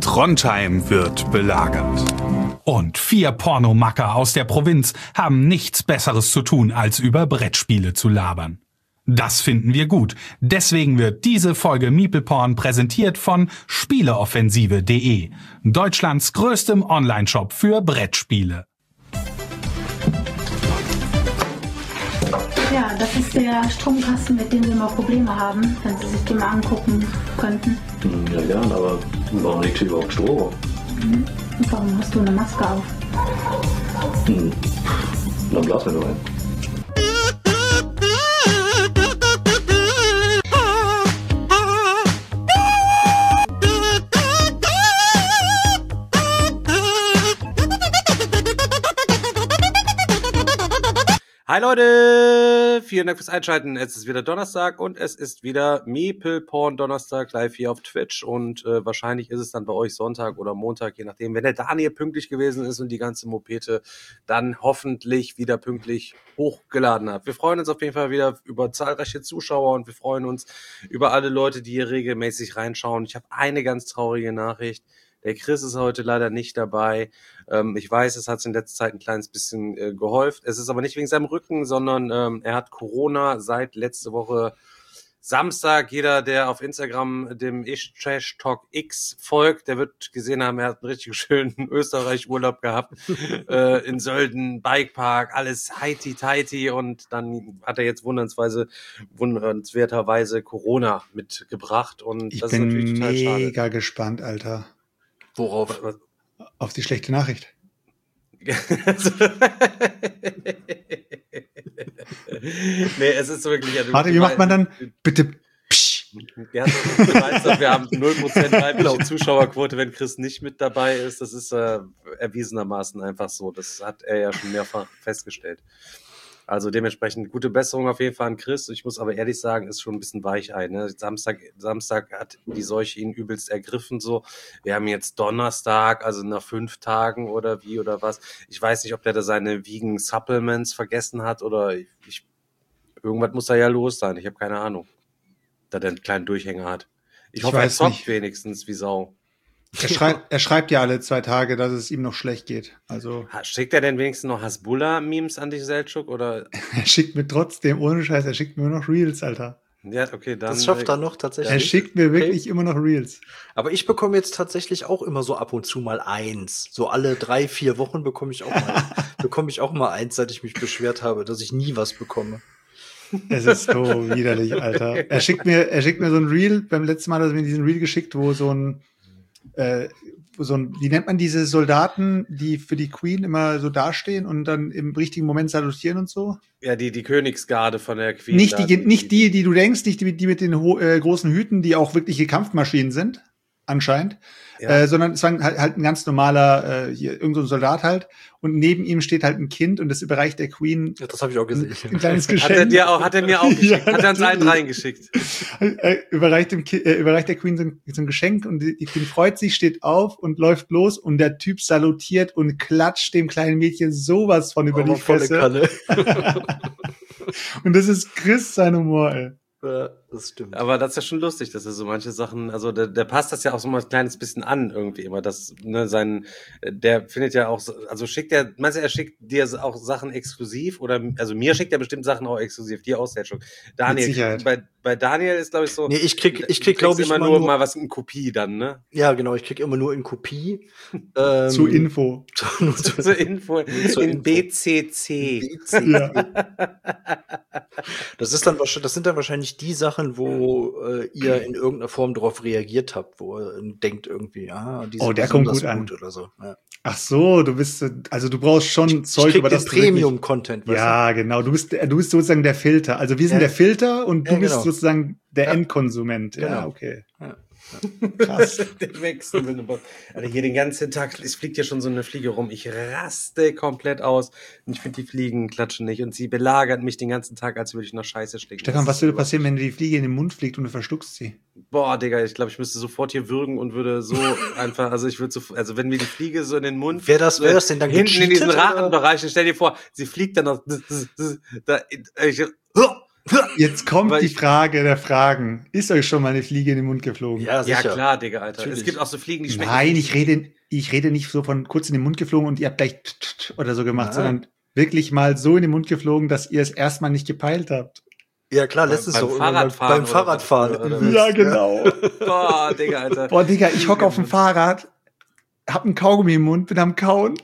Trondheim wird belagert. Und 4 Pornomacker aus der Provinz haben nichts Besseres zu tun, als über Brettspiele zu labern. Das finden wir gut. Deswegen wird diese Folge MeeplePorn präsentiert von Spieleoffensive.de, Deutschlands größtem Onlineshop für Brettspiele. Ja, das ist der Stromkasten, mit dem wir mal Probleme haben, wenn Sie sich den mal angucken könnten. Ja, gern, aber warum liegt hier überhaupt Strom? Und warum hast du eine Maske auf? Dann blasen wir doch ein. Hi Leute, vielen Dank fürs Einschalten. Es ist wieder Donnerstag und es ist wieder MeeplePorn Donnerstag live hier auf Twitch und wahrscheinlich ist es dann bei euch Sonntag oder Montag, je nachdem. Wenn der Daniel pünktlich gewesen ist und die ganze Mopete dann hoffentlich wieder pünktlich hochgeladen hat. Wir freuen uns auf jeden Fall wieder über zahlreiche Zuschauer und wir freuen uns über alle Leute, die hier regelmäßig reinschauen. Ich habe eine ganz traurige Nachricht. Der Chris ist heute leider nicht dabei. Ich weiß, es hat in letzter Zeit ein kleines bisschen gehäuft. Es ist aber nicht wegen seinem Rücken, sondern er hat Corona seit letzte Woche Samstag. Jeder, der auf Instagram dem Trash Talk X folgt, der wird gesehen haben, er hat einen richtig schönen Österreich-Urlaub gehabt. In Sölden, Bikepark, alles heiti-teiti. Und dann hat er jetzt wundernswerterweise Corona mitgebracht. Und Ich das bin ist natürlich total schade. mega gespannt, Alter. Worauf? Auf die schlechte Nachricht. Nee, es ist wirklich... Ja, Warte, wie macht man dann? Bitte. Psch. Ja, du weißt doch, wir haben 0% weibliche Zuschauerquote, wenn Chris nicht mit dabei ist. Das ist erwiesenermaßen einfach so. Das hat er ja schon mehrfach festgestellt. Also dementsprechend gute Besserung auf jeden Fall an Chris. Ich muss aber ehrlich sagen, ist schon ein bisschen Weichei. Ne? Samstag hat die Seuche ihn übelst ergriffen. So, wir haben jetzt Donnerstag, also nach 5 Tagen oder wie oder was. Ich weiß nicht, ob der da seine Vegan Supplements vergessen hat oder irgendwas muss da ja los sein. Ich habe keine Ahnung, da der einen kleinen Durchhänger hat. Ich hoffe, er zockt nicht. Wenigstens wie Sau. Er schreibt ja alle 2 Tage, dass es ihm noch schlecht geht. Also schickt er denn wenigstens noch Hasbulla-Memes an dich, Selçuk? Oder? Er schickt mir trotzdem, ohne Scheiß, er schickt mir nur noch Reels, Alter. Ja, okay, dann. Das schafft er noch tatsächlich. Er schickt mir wirklich immer noch Reels. Aber ich bekomme jetzt tatsächlich auch immer so ab und zu mal eins. So alle 3-4 Wochen bekomme ich auch mal eins, seit ich mich beschwert habe, dass ich nie was bekomme. Es ist so widerlich, Alter. Er schickt mir so ein Reel, beim letzten Mal hat er mir diesen Reel geschickt, wo so ein, wie nennt man diese Soldaten, die für die Queen immer so dastehen und dann im richtigen Moment salutieren und so? Ja, die Königsgarde von der Queen. Nicht die du denkst, nicht die mit den großen Hüten, die auch wirkliche Kampfmaschinen sind, anscheinend, ja. Sondern es war halt ein ganz normaler, irgend so ein Soldat halt, und neben ihm steht halt ein Kind und das überreicht der Queen. Ja, das habe ich auch gesehen. Ein kleines Geschenk. Hat er mir auch geschickt. Ja, hat er uns allen reingeschickt. Überreicht der Queen so ein Geschenk und die Queen freut sich, steht auf und läuft los und der Typ salutiert und klatscht dem kleinen Mädchen sowas von über die Fresse. Und das ist Chris sein Humor, ey. Ja, das stimmt. Aber das ist ja schon lustig, dass er so manche Sachen, also der passt das ja auch so mal ein kleines bisschen an irgendwie immer, das, ne, der findet ja auch, also meinst du, er schickt dir auch Sachen exklusiv oder, also mir schickt er bestimmt Sachen auch exklusiv, dir auch, Selçuk. Daniel, bei Daniel ist, glaube ich, so. Nee, ich krieg glaube ich, immer nur mal was in Kopie dann, ne? Ja, genau, ich krieg immer nur in Kopie. Zur Info. Zur Info. In BCC. Ja. Das sind dann wahrscheinlich die Sachen, wo ihr in irgendeiner Form darauf reagiert habt, wo ihr denkt irgendwie, der kommt gut an. Oder so. Ja. Ach so, du brauchst schon Zeug, über das Premium-Content. Ja, genau. Du bist sozusagen der Filter. Also wir sind der Filter und du bist sozusagen der Endkonsument. Genau. Ja, okay. Ja. Krass. Der Wechsel. Also hier den ganzen Tag, es fliegt ja schon so eine Fliege rum. Ich raste komplett aus. Und ich finde, die Fliegen klatschen nicht. Und sie belagert mich den ganzen Tag, als würde ich nach Scheiße stecken. Stefan, was würde passieren, wenn die Fliege in den Mund fliegt und du verschluckst sie? Boah, Digga, ich glaube, ich müsste sofort hier würgen und würde so einfach, also wenn mir die Fliege so in den Mund. Wäre das denn dann hinten in diesen Rachenbereich, stell dir vor, sie fliegt dann noch, Jetzt kommt Aber die ich- Frage der Fragen. Ist euch schon mal eine Fliege in den Mund geflogen? Ja, Ja, sicher. klar, Digga, Alter. Natürlich. Es gibt auch so Fliegen, die schmecken. Nein, ich rede nicht so von kurz in den Mund geflogen und ihr habt gleich oder so gemacht, Nein. sondern wirklich mal so in den Mund geflogen, dass ihr es erstmal nicht gepeilt habt. Ja, klar, letztens Beim doch Fahrradfahren beim oder Fahrradfahren. was? Oder Ja, genau. Boah, Digga, Alter. Boah, Digga, ich hocke auf dem Fahrrad, hab einen Kaugummi im Mund, bin am Kauen.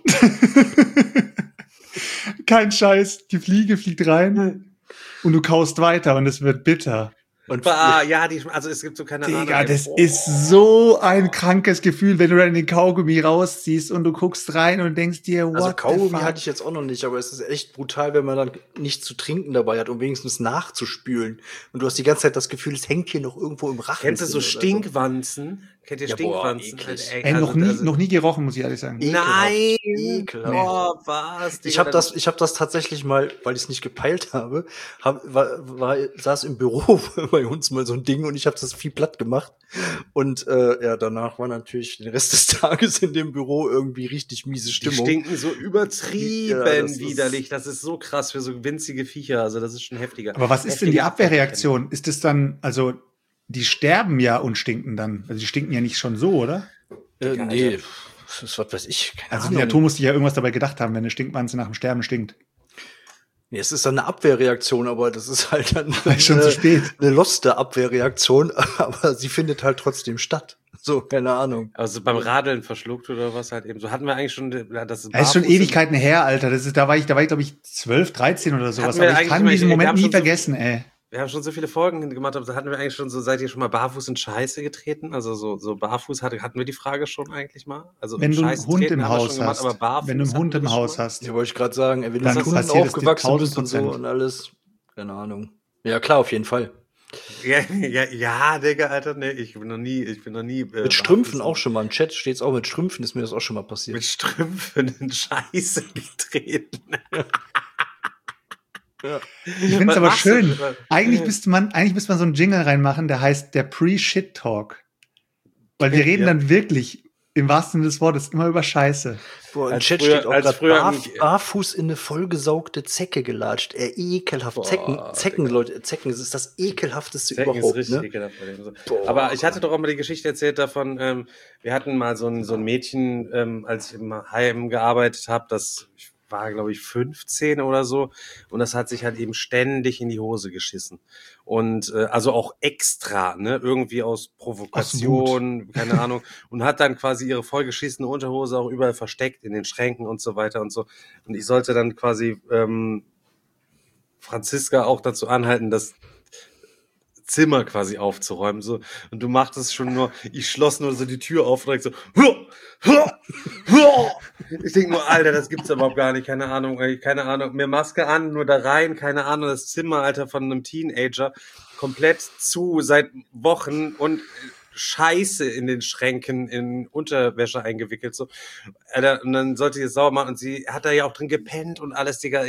Kein Scheiß, die Fliege fliegt rein und du kaust weiter und es wird bitter. Und Bah, ja, also es gibt so keine Ahnung. Digga, ey. das Boah. ist so ein krankes Gefühl, wenn du dann den Kaugummi rausziehst und du guckst rein und denkst dir, what also the Kaugummi fuck? hatte ich jetzt auch noch nicht, aber es ist echt brutal, wenn man dann nichts zu trinken dabei hat, um wenigstens nachzuspülen. Und du hast die ganze Zeit das Gefühl, es hängt hier noch irgendwo im Rachen. Kennst du so drin oder Stinkwanzen? Kennt ihr Ja, boah, Stinkwanzen? eklig. Ey, noch nie gerochen, muss ich ehrlich sagen. Nein! Ekelhaft. Boah, was? Ich habe das tatsächlich mal, weil ich es nicht gepeilt habe, saß im Büro bei uns mal so ein Ding und ich habe das viel platt gemacht. Und ja, danach war natürlich den Rest des Tages in dem Büro irgendwie richtig miese Die Stimmung. stinken so übertrieben Ja, das ist- widerlich. Das ist so krass für so winzige Viecher. Also das ist schon heftiger. Aber was ist denn die Heftige Abwehrreaktion? Ist es dann, also, die sterben ja und stinken dann. Also die stinken ja nicht schon so, oder? Nee, das ist, was weiß ich, keine Also die Ahnung. Natur muss sich ja irgendwas dabei gedacht haben, wenn eine Stinkwanze nach dem Sterben stinkt. Nee, es ist dann eine Abwehrreaktion, aber das ist halt dann Schon zu spät. eine loste Abwehrreaktion, aber sie findet halt trotzdem statt. So, keine Ahnung. Also beim Radeln verschluckt oder was halt eben. So hatten wir eigentlich schon, das Das ist schon Barfuß- Ewigkeiten her, Alter. Da war ich, glaube ich, 12, 13 oder sowas. Hatten wir Aber ich eigentlich kann mal- diesen wir Moment haben nie schon so- vergessen, ey. Wir haben schon so viele Folgen gemacht, aber da hatten wir eigentlich schon so, seid ihr schon mal barfuß in Scheiße getreten? Also so barfuß hatten wir die Frage schon eigentlich mal? Also Wenn du einen Scheiße Hund treten im haben wir Haus schon gemacht, hast, aber barfuß wenn du einen hatten Hund wir im das schon Haus mal? hast, Ja, wollte ich gerade sagen, wenn du Dann mit Hunden passiert es dir aufgewachsen bist und 1000%. so und alles. Keine Ahnung. Ja, klar, auf jeden Fall. Ja, Digga, Alter, nee, ich bin noch nie. Mit Strümpfen auch schon mal. Im Chat steht's auch, mit Strümpfen ist mir das auch schon mal passiert. Mit Strümpfen in Scheiße getreten. ich finde es Was aber machst du schön. denn? Eigentlich müsste man so einen Jingle reinmachen, der heißt der Pre-Shit-Talk. Weil wir reden dann wirklich, im wahrsten Sinne des Wortes, immer über Scheiße. Boah, im Als Chat früher- steht auch als gerade früher- barfuß in eine vollgesaugte Zecke gelatscht. Ekelhaft. Boah, Zecken, Digga. Leute, Zecken, das ist das ekelhafteste Zecken ist überhaupt, richtig ne? ekelhaft bei dem so. Boah, Aber ich hatte doch auch mal die Geschichte erzählt davon, wir hatten mal so ein Mädchen, als ich im Heim gearbeitet habe, das war, glaube ich, 15 oder so. Und das hat sich halt eben ständig in die Hose geschissen. Und also auch extra, ne, irgendwie aus Provokation, keine Ahnung. Und hat dann quasi ihre vollgeschissene Unterhose auch überall versteckt in den Schränken und so weiter und so. Und ich sollte dann quasi Franziska auch dazu anhalten, das Zimmer quasi aufzuräumen, so. Und du machtest schon nur, ich schloss nur so die Tür auf und direkt so, ich denk nur, Alter, das gibt's überhaupt gar nicht, keine Ahnung, mir Maske an, nur da rein, keine Ahnung, das Zimmer, Alter, von einem Teenager, komplett zu, seit Wochen und Scheiße in den Schränken in Unterwäsche eingewickelt, so. Alter, und dann sollte ich es sauber machen und sie hat da ja auch drin gepennt und alles, Digga.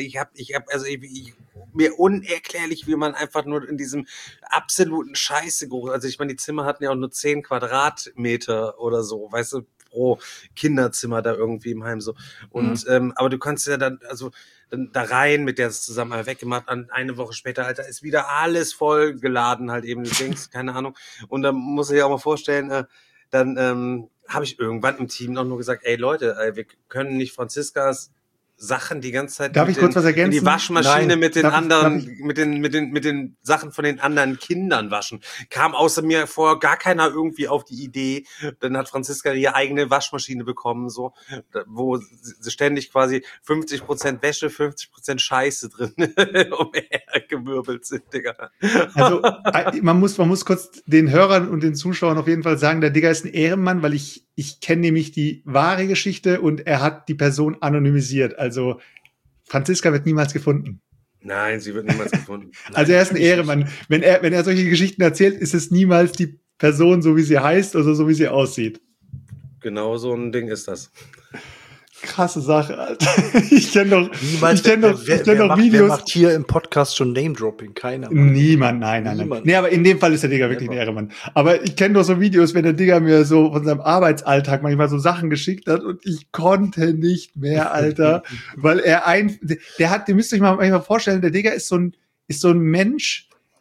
Mir unerklärlich, wie man einfach nur in diesem absoluten Scheißegeruch, also ich meine, die Zimmer hatten ja auch nur 10 Quadratmeter oder so, weißt du, pro Kinderzimmer da irgendwie im Heim, so. Und, aber du kannst ja dann, also, dann da rein, mit der es zusammen mal weggemacht, eine Woche später, Alter, ist wieder alles voll geladen, halt eben, du denkst, keine Ahnung. Und dann muss ich dir auch mal vorstellen, dann habe ich irgendwann im Team noch nur gesagt, ey Leute, wir können nicht Franziskas Sachen die ganze Zeit Darf ich kurz was ergänzen? in die Waschmaschine Nein. mit den Darf ich- anderen, mit den Sachen von den anderen Kindern waschen. Kam außer mir vorher gar keiner irgendwie auf die Idee. Dann hat Franziska ihre eigene Waschmaschine bekommen, so, wo sie ständig quasi 50% Wäsche, 50% Scheiße drin umhergewirbelt sind, Digga. Also man muss kurz den Hörern und den Zuschauern auf jeden Fall sagen, der Digga ist ein Ehrenmann, weil ich kenne nämlich die wahre Geschichte und er hat die Person anonymisiert. Also Franziska wird niemals gefunden. Nein, sie wird niemals gefunden. Nein, Also er ist ein natürlich Ehrenmann. Wenn er solche Geschichten erzählt, ist es niemals die Person, so wie sie heißt oder so wie sie aussieht. nicht. Genau so ein Ding ist das. Krasse Sache, Alter. Ich kenne doch Wer Videos. macht hier im Podcast schon Name-Dropping? Keiner. Niemand, nein. Niemand. Nee, aber in dem Fall ist der Digga wirklich ein Ehrenmann. Aber ich kenne doch so Videos, wenn der Digga mir so von seinem Arbeitsalltag manchmal so Sachen geschickt hat und ich konnte nicht mehr, Alter. Weil ihr müsst euch mal manchmal vorstellen, der Digga ist so ein Mensch,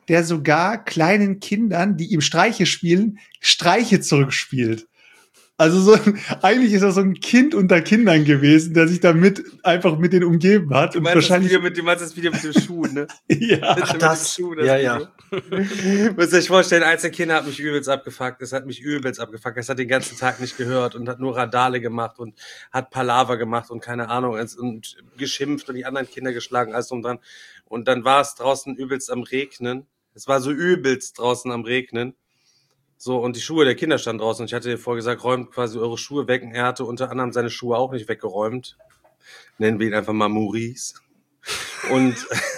der sogar kleinen Kindern, die ihm Streiche spielen, Streiche zurückspielt. Also eigentlich ist er so ein Kind unter Kindern gewesen, der sich damit einfach mit denen umgeben hat. Du meinst das Video mit dem Schuh, ne? Ja, das ja. Müsst ihr euch vorstellen, eins der Kinder hat mich übelst abgefuckt. Es hat den ganzen Tag nicht gehört und hat nur Randale gemacht und hat Palaver gemacht und keine Ahnung und geschimpft und die anderen Kinder geschlagen, alles drum dran. Und dann war es draußen übelst am Regnen. Es war so übelst draußen am Regnen. So, und die Schuhe der Kinder standen draußen. Und ich hatte dir vorher gesagt, räumt quasi eure Schuhe weg. Und er hatte unter anderem seine Schuhe auch nicht weggeräumt. Nennen wir ihn einfach mal Maurice. Und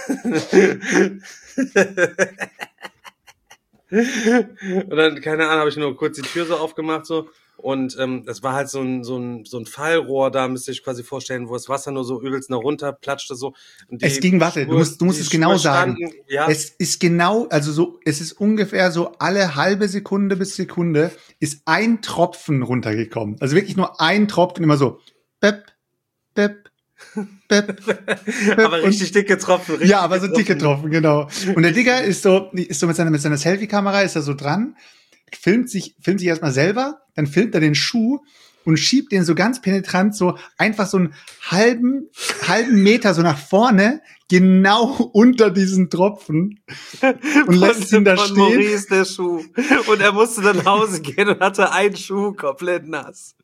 und dann, keine Ahnung, habe ich nur kurz die Tür so aufgemacht so. Und das war halt so ein Fallrohr, da müsst ihr euch quasi vorstellen, wo das Wasser nur so übelst nach runter platschte so. Und es ging, warte, du musst es genau sagen. Ja. Es ist genau, also so, es ist ungefähr so alle halbe Sekunde bis Sekunde ist ein Tropfen runtergekommen. Also wirklich nur ein Tropfen, immer so, bep, bep, bep, bep. Aber richtig dicke Tropfen. Ja, aber so dicke Tropfen, genau. Und der Digger ist so mit seiner Selfie-Kamera ist er so dran, filmt sich erstmal selber, dann filmt er den Schuh und schiebt den so ganz penetrant so einfach so einen halben Meter so nach vorne, genau unter diesen Tropfen und lässt ihn da stehen. Maurice der Schuh. Und er musste dann nach Hause gehen und hatte einen Schuh komplett nass.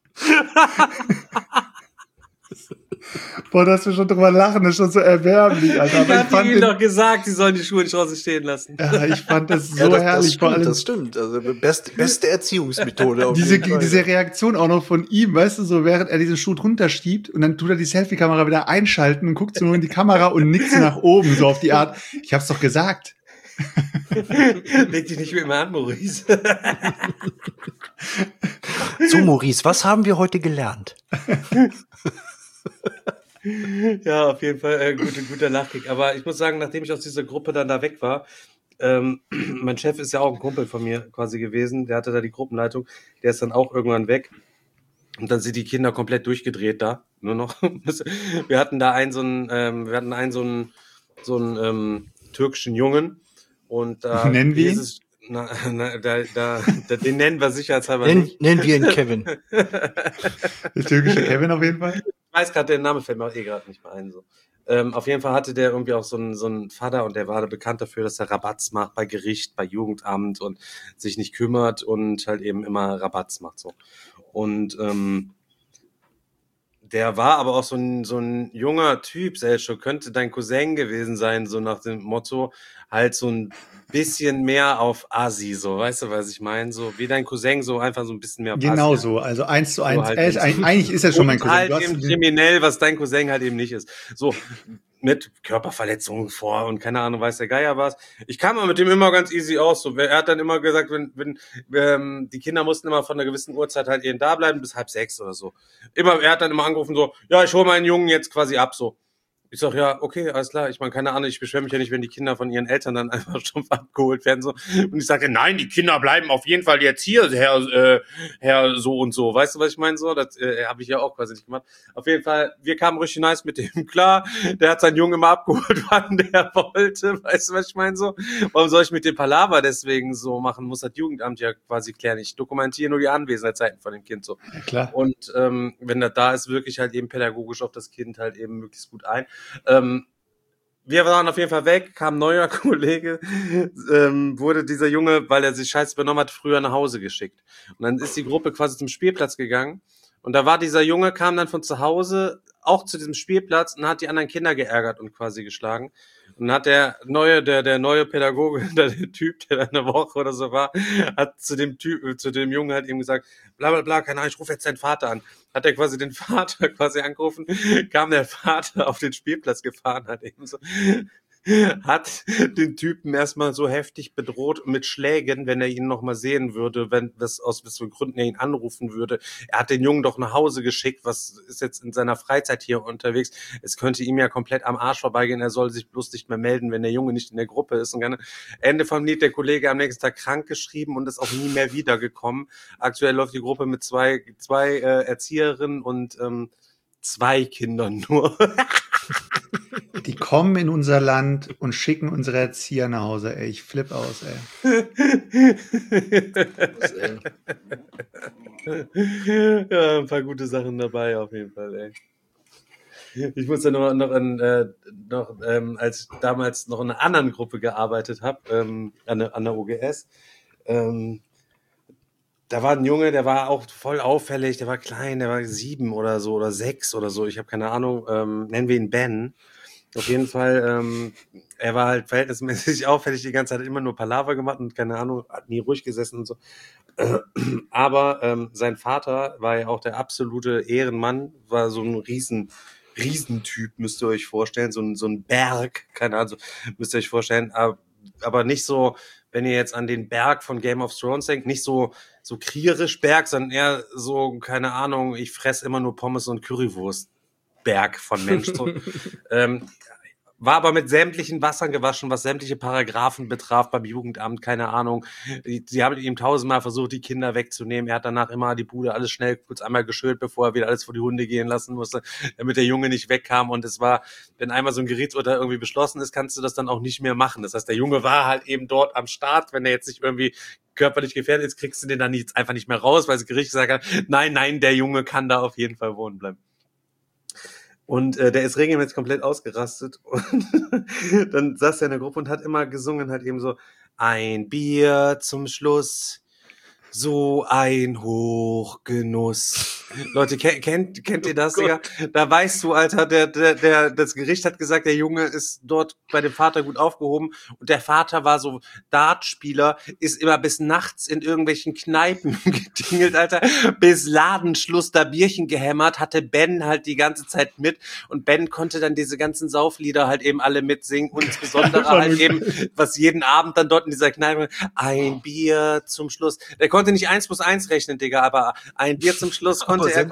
Boah, dass wir schon drüber lachen, das ist schon so erbärmlich, Alter. Aber ich fand ihnen doch gesagt, die sollen die Schuhe nicht draußen stehen lassen. Ja, ich fand das so herrlich. Das stimmt. Also beste Erziehungsmethode. Auf diese Reaktion auch noch von ihm, weißt du, so während er diesen Schuh drunter schiebt und dann tut er die Selfie-Kamera wieder einschalten und guckt so nur in die Kamera und nickt so nach oben, so auf die Art, ich hab's doch gesagt. Leg dich nicht mehr immer an, Maurice. So, Maurice, was haben wir heute gelernt? Ja, auf jeden Fall guter Lachkick. Aber ich muss sagen, nachdem ich aus dieser Gruppe dann da weg war, mein Chef ist ja auch ein Kumpel von mir quasi gewesen, der hatte da die Gruppenleitung, der ist dann auch irgendwann weg. Und dann sind die Kinder komplett durchgedreht da, nur noch. Wir hatten da einen türkischen Jungen und nennen wir ihn? Den nennen wir sicherheitshalber nicht. Nennen wir ihn Kevin. Der türkische Kevin auf jeden Fall. Ich weiß gerade, der Name fällt mir auch gerade nicht mehr ein. So. Auf jeden Fall hatte der irgendwie auch so einen Vater und der war bekannt dafür, dass er Rabatz macht bei Gericht, bei Jugendamt und sich nicht kümmert und halt eben immer Rabatz macht. So. Und der war aber auch so ein junger Typ, Selcho, könnte dein Cousin gewesen sein, so nach dem Motto, halt so ein bisschen mehr auf Asi, so, weißt du, was ich meine? So wie dein Cousin, so einfach so ein bisschen mehr auf Genau Asi. So, also 1:1. So halt eigentlich ist er und schon mein Cousin. Halt eben kriminell, was dein Cousin halt eben nicht ist. So, mit Körperverletzungen vor und keine Ahnung, weiß der Geier was. Ich kam aber mit dem immer ganz easy aus. So, er hat dann immer gesagt, wenn die Kinder mussten immer von einer gewissen Uhrzeit halt eben da bleiben, bis 5:30 oder so. Er hat dann immer angerufen so, ja, ich hole meinen Jungen jetzt quasi ab, so. Ich sag, ja, okay, alles klar. Ich meine, keine Ahnung, ich beschwere mich ja nicht, wenn die Kinder von ihren Eltern dann einfach stumpf abgeholt werden. So. Und ich sage, nein, die Kinder bleiben auf jeden Fall jetzt hier, Herr so und so. Weißt du, was ich meine? So, das habe ich ja auch quasi nicht gemacht. Auf jeden Fall, wir kamen richtig nice mit dem klar. Der hat seinen Jungen immer abgeholt, wann der wollte. Weißt du, was ich meine? So, warum soll ich mit dem Palaver deswegen so machen? Muss das Jugendamt ja quasi klären. Ich dokumentiere nur die Anwesenheitszeiten von dem Kind so. Ja, klar. Und wenn das da ist, wirklich halt eben pädagogisch auf das Kind halt eben möglichst gut ein. Wir waren auf jeden Fall weg, kam ein neuer Kollege, wurde dieser Junge, weil er sich scheiße benommen hat, früher nach Hause geschickt. Und dann ist die Gruppe quasi zum Spielplatz gegangen und da war dieser Junge, kam dann von zu Hause auch zu diesem Spielplatz und hat die anderen Kinder geärgert und quasi geschlagen. Und dann hat der neue Pädagoge, der Typ, der da eine Woche oder so war, hat zu dem Jungen halt eben gesagt, bla bla bla, keine Ahnung, ich rufe jetzt deinen Vater an. Hat er quasi den Vater quasi angerufen, kam der Vater auf den Spielplatz gefahren, hat eben so, hat den Typen erstmal so heftig bedroht mit Schlägen, wenn er ihn noch mal sehen würde, aus was für Gründen er ihn anrufen würde. Er hat den Jungen doch nach Hause geschickt, was ist jetzt in seiner Freizeit hier unterwegs. Es könnte ihm ja komplett am Arsch vorbeigehen, er soll sich bloß nicht mehr melden, wenn der Junge nicht in der Gruppe ist. Und Ende vom Lied, der Kollege am nächsten Tag krank geschrieben und ist auch nie mehr wiedergekommen. Aktuell läuft die Gruppe mit zwei Erzieherinnen und 2 Kindern nur. Die kommen in unser Land und schicken unsere Erzieher nach Hause, ey. Ich flipp aus, ey. Ja, ein paar gute Sachen dabei auf jeden Fall, ey. Ich muss ja als ich damals noch in einer anderen Gruppe gearbeitet habe, an der OGS, da war ein Junge, der war auch voll auffällig, der war klein, der war 7 oder so oder 6 oder so, ich habe keine Ahnung, nennen wir ihn Ben. Auf jeden Fall, er war halt verhältnismäßig auffällig, die ganze Zeit hat immer nur Palaver gemacht und keine Ahnung, hat nie ruhig gesessen und so. Aber sein Vater war ja auch der absolute Ehrenmann, war so ein Riesentyp, müsst ihr euch vorstellen, so ein Berg, keine Ahnung, müsst ihr euch vorstellen, aber nicht so, wenn ihr jetzt an den Berg von Game of Thrones denkt, nicht so kriegerisch Berg, sondern eher so, keine Ahnung, ich fress immer nur Pommes und Currywurst Berg von Mensch. So. War aber mit sämtlichen Wassern gewaschen, was sämtliche Paragraphen betraf beim Jugendamt, keine Ahnung. Sie haben ihm 1000-mal versucht, die Kinder wegzunehmen. Er hat danach immer die Bude alles schnell kurz einmal geschüttelt, bevor er wieder alles vor die Hunde gehen lassen musste, damit der Junge nicht wegkam. Und es war, wenn einmal so ein Gerichtsurteil irgendwie beschlossen ist, kannst du das dann auch nicht mehr machen. Das heißt, der Junge war halt eben dort am Start. Wenn er jetzt nicht irgendwie körperlich gefährdet ist, kriegst du den dann jetzt einfach nicht mehr raus, weil das Gericht gesagt hat, nein, der Junge kann da auf jeden Fall wohnen bleiben. Und der ist regelmäßig komplett ausgerastet und dann saß er in der Gruppe und hat immer gesungen, halt eben so, ein Bier zum Schluss, so ein Hochgenuss. Leute, kennt ihr das, Digga? Da weißt du, Alter, das Gericht hat gesagt, der Junge ist dort bei dem Vater gut aufgehoben und der Vater war so Dartspieler, ist immer bis nachts in irgendwelchen Kneipen getingelt, Alter, bis Ladenschluss da Bierchen gehämmert, hatte Ben halt die ganze Zeit mit und Ben konnte dann diese ganzen Sauflieder halt eben alle mitsingen und insbesondere halt eben, was jeden Abend dann dort in dieser Kneipe, ein Bier zum Schluss. Der konnte nicht 1 + 1 rechnen, Digga, aber ein Bier zum Schluss konnte er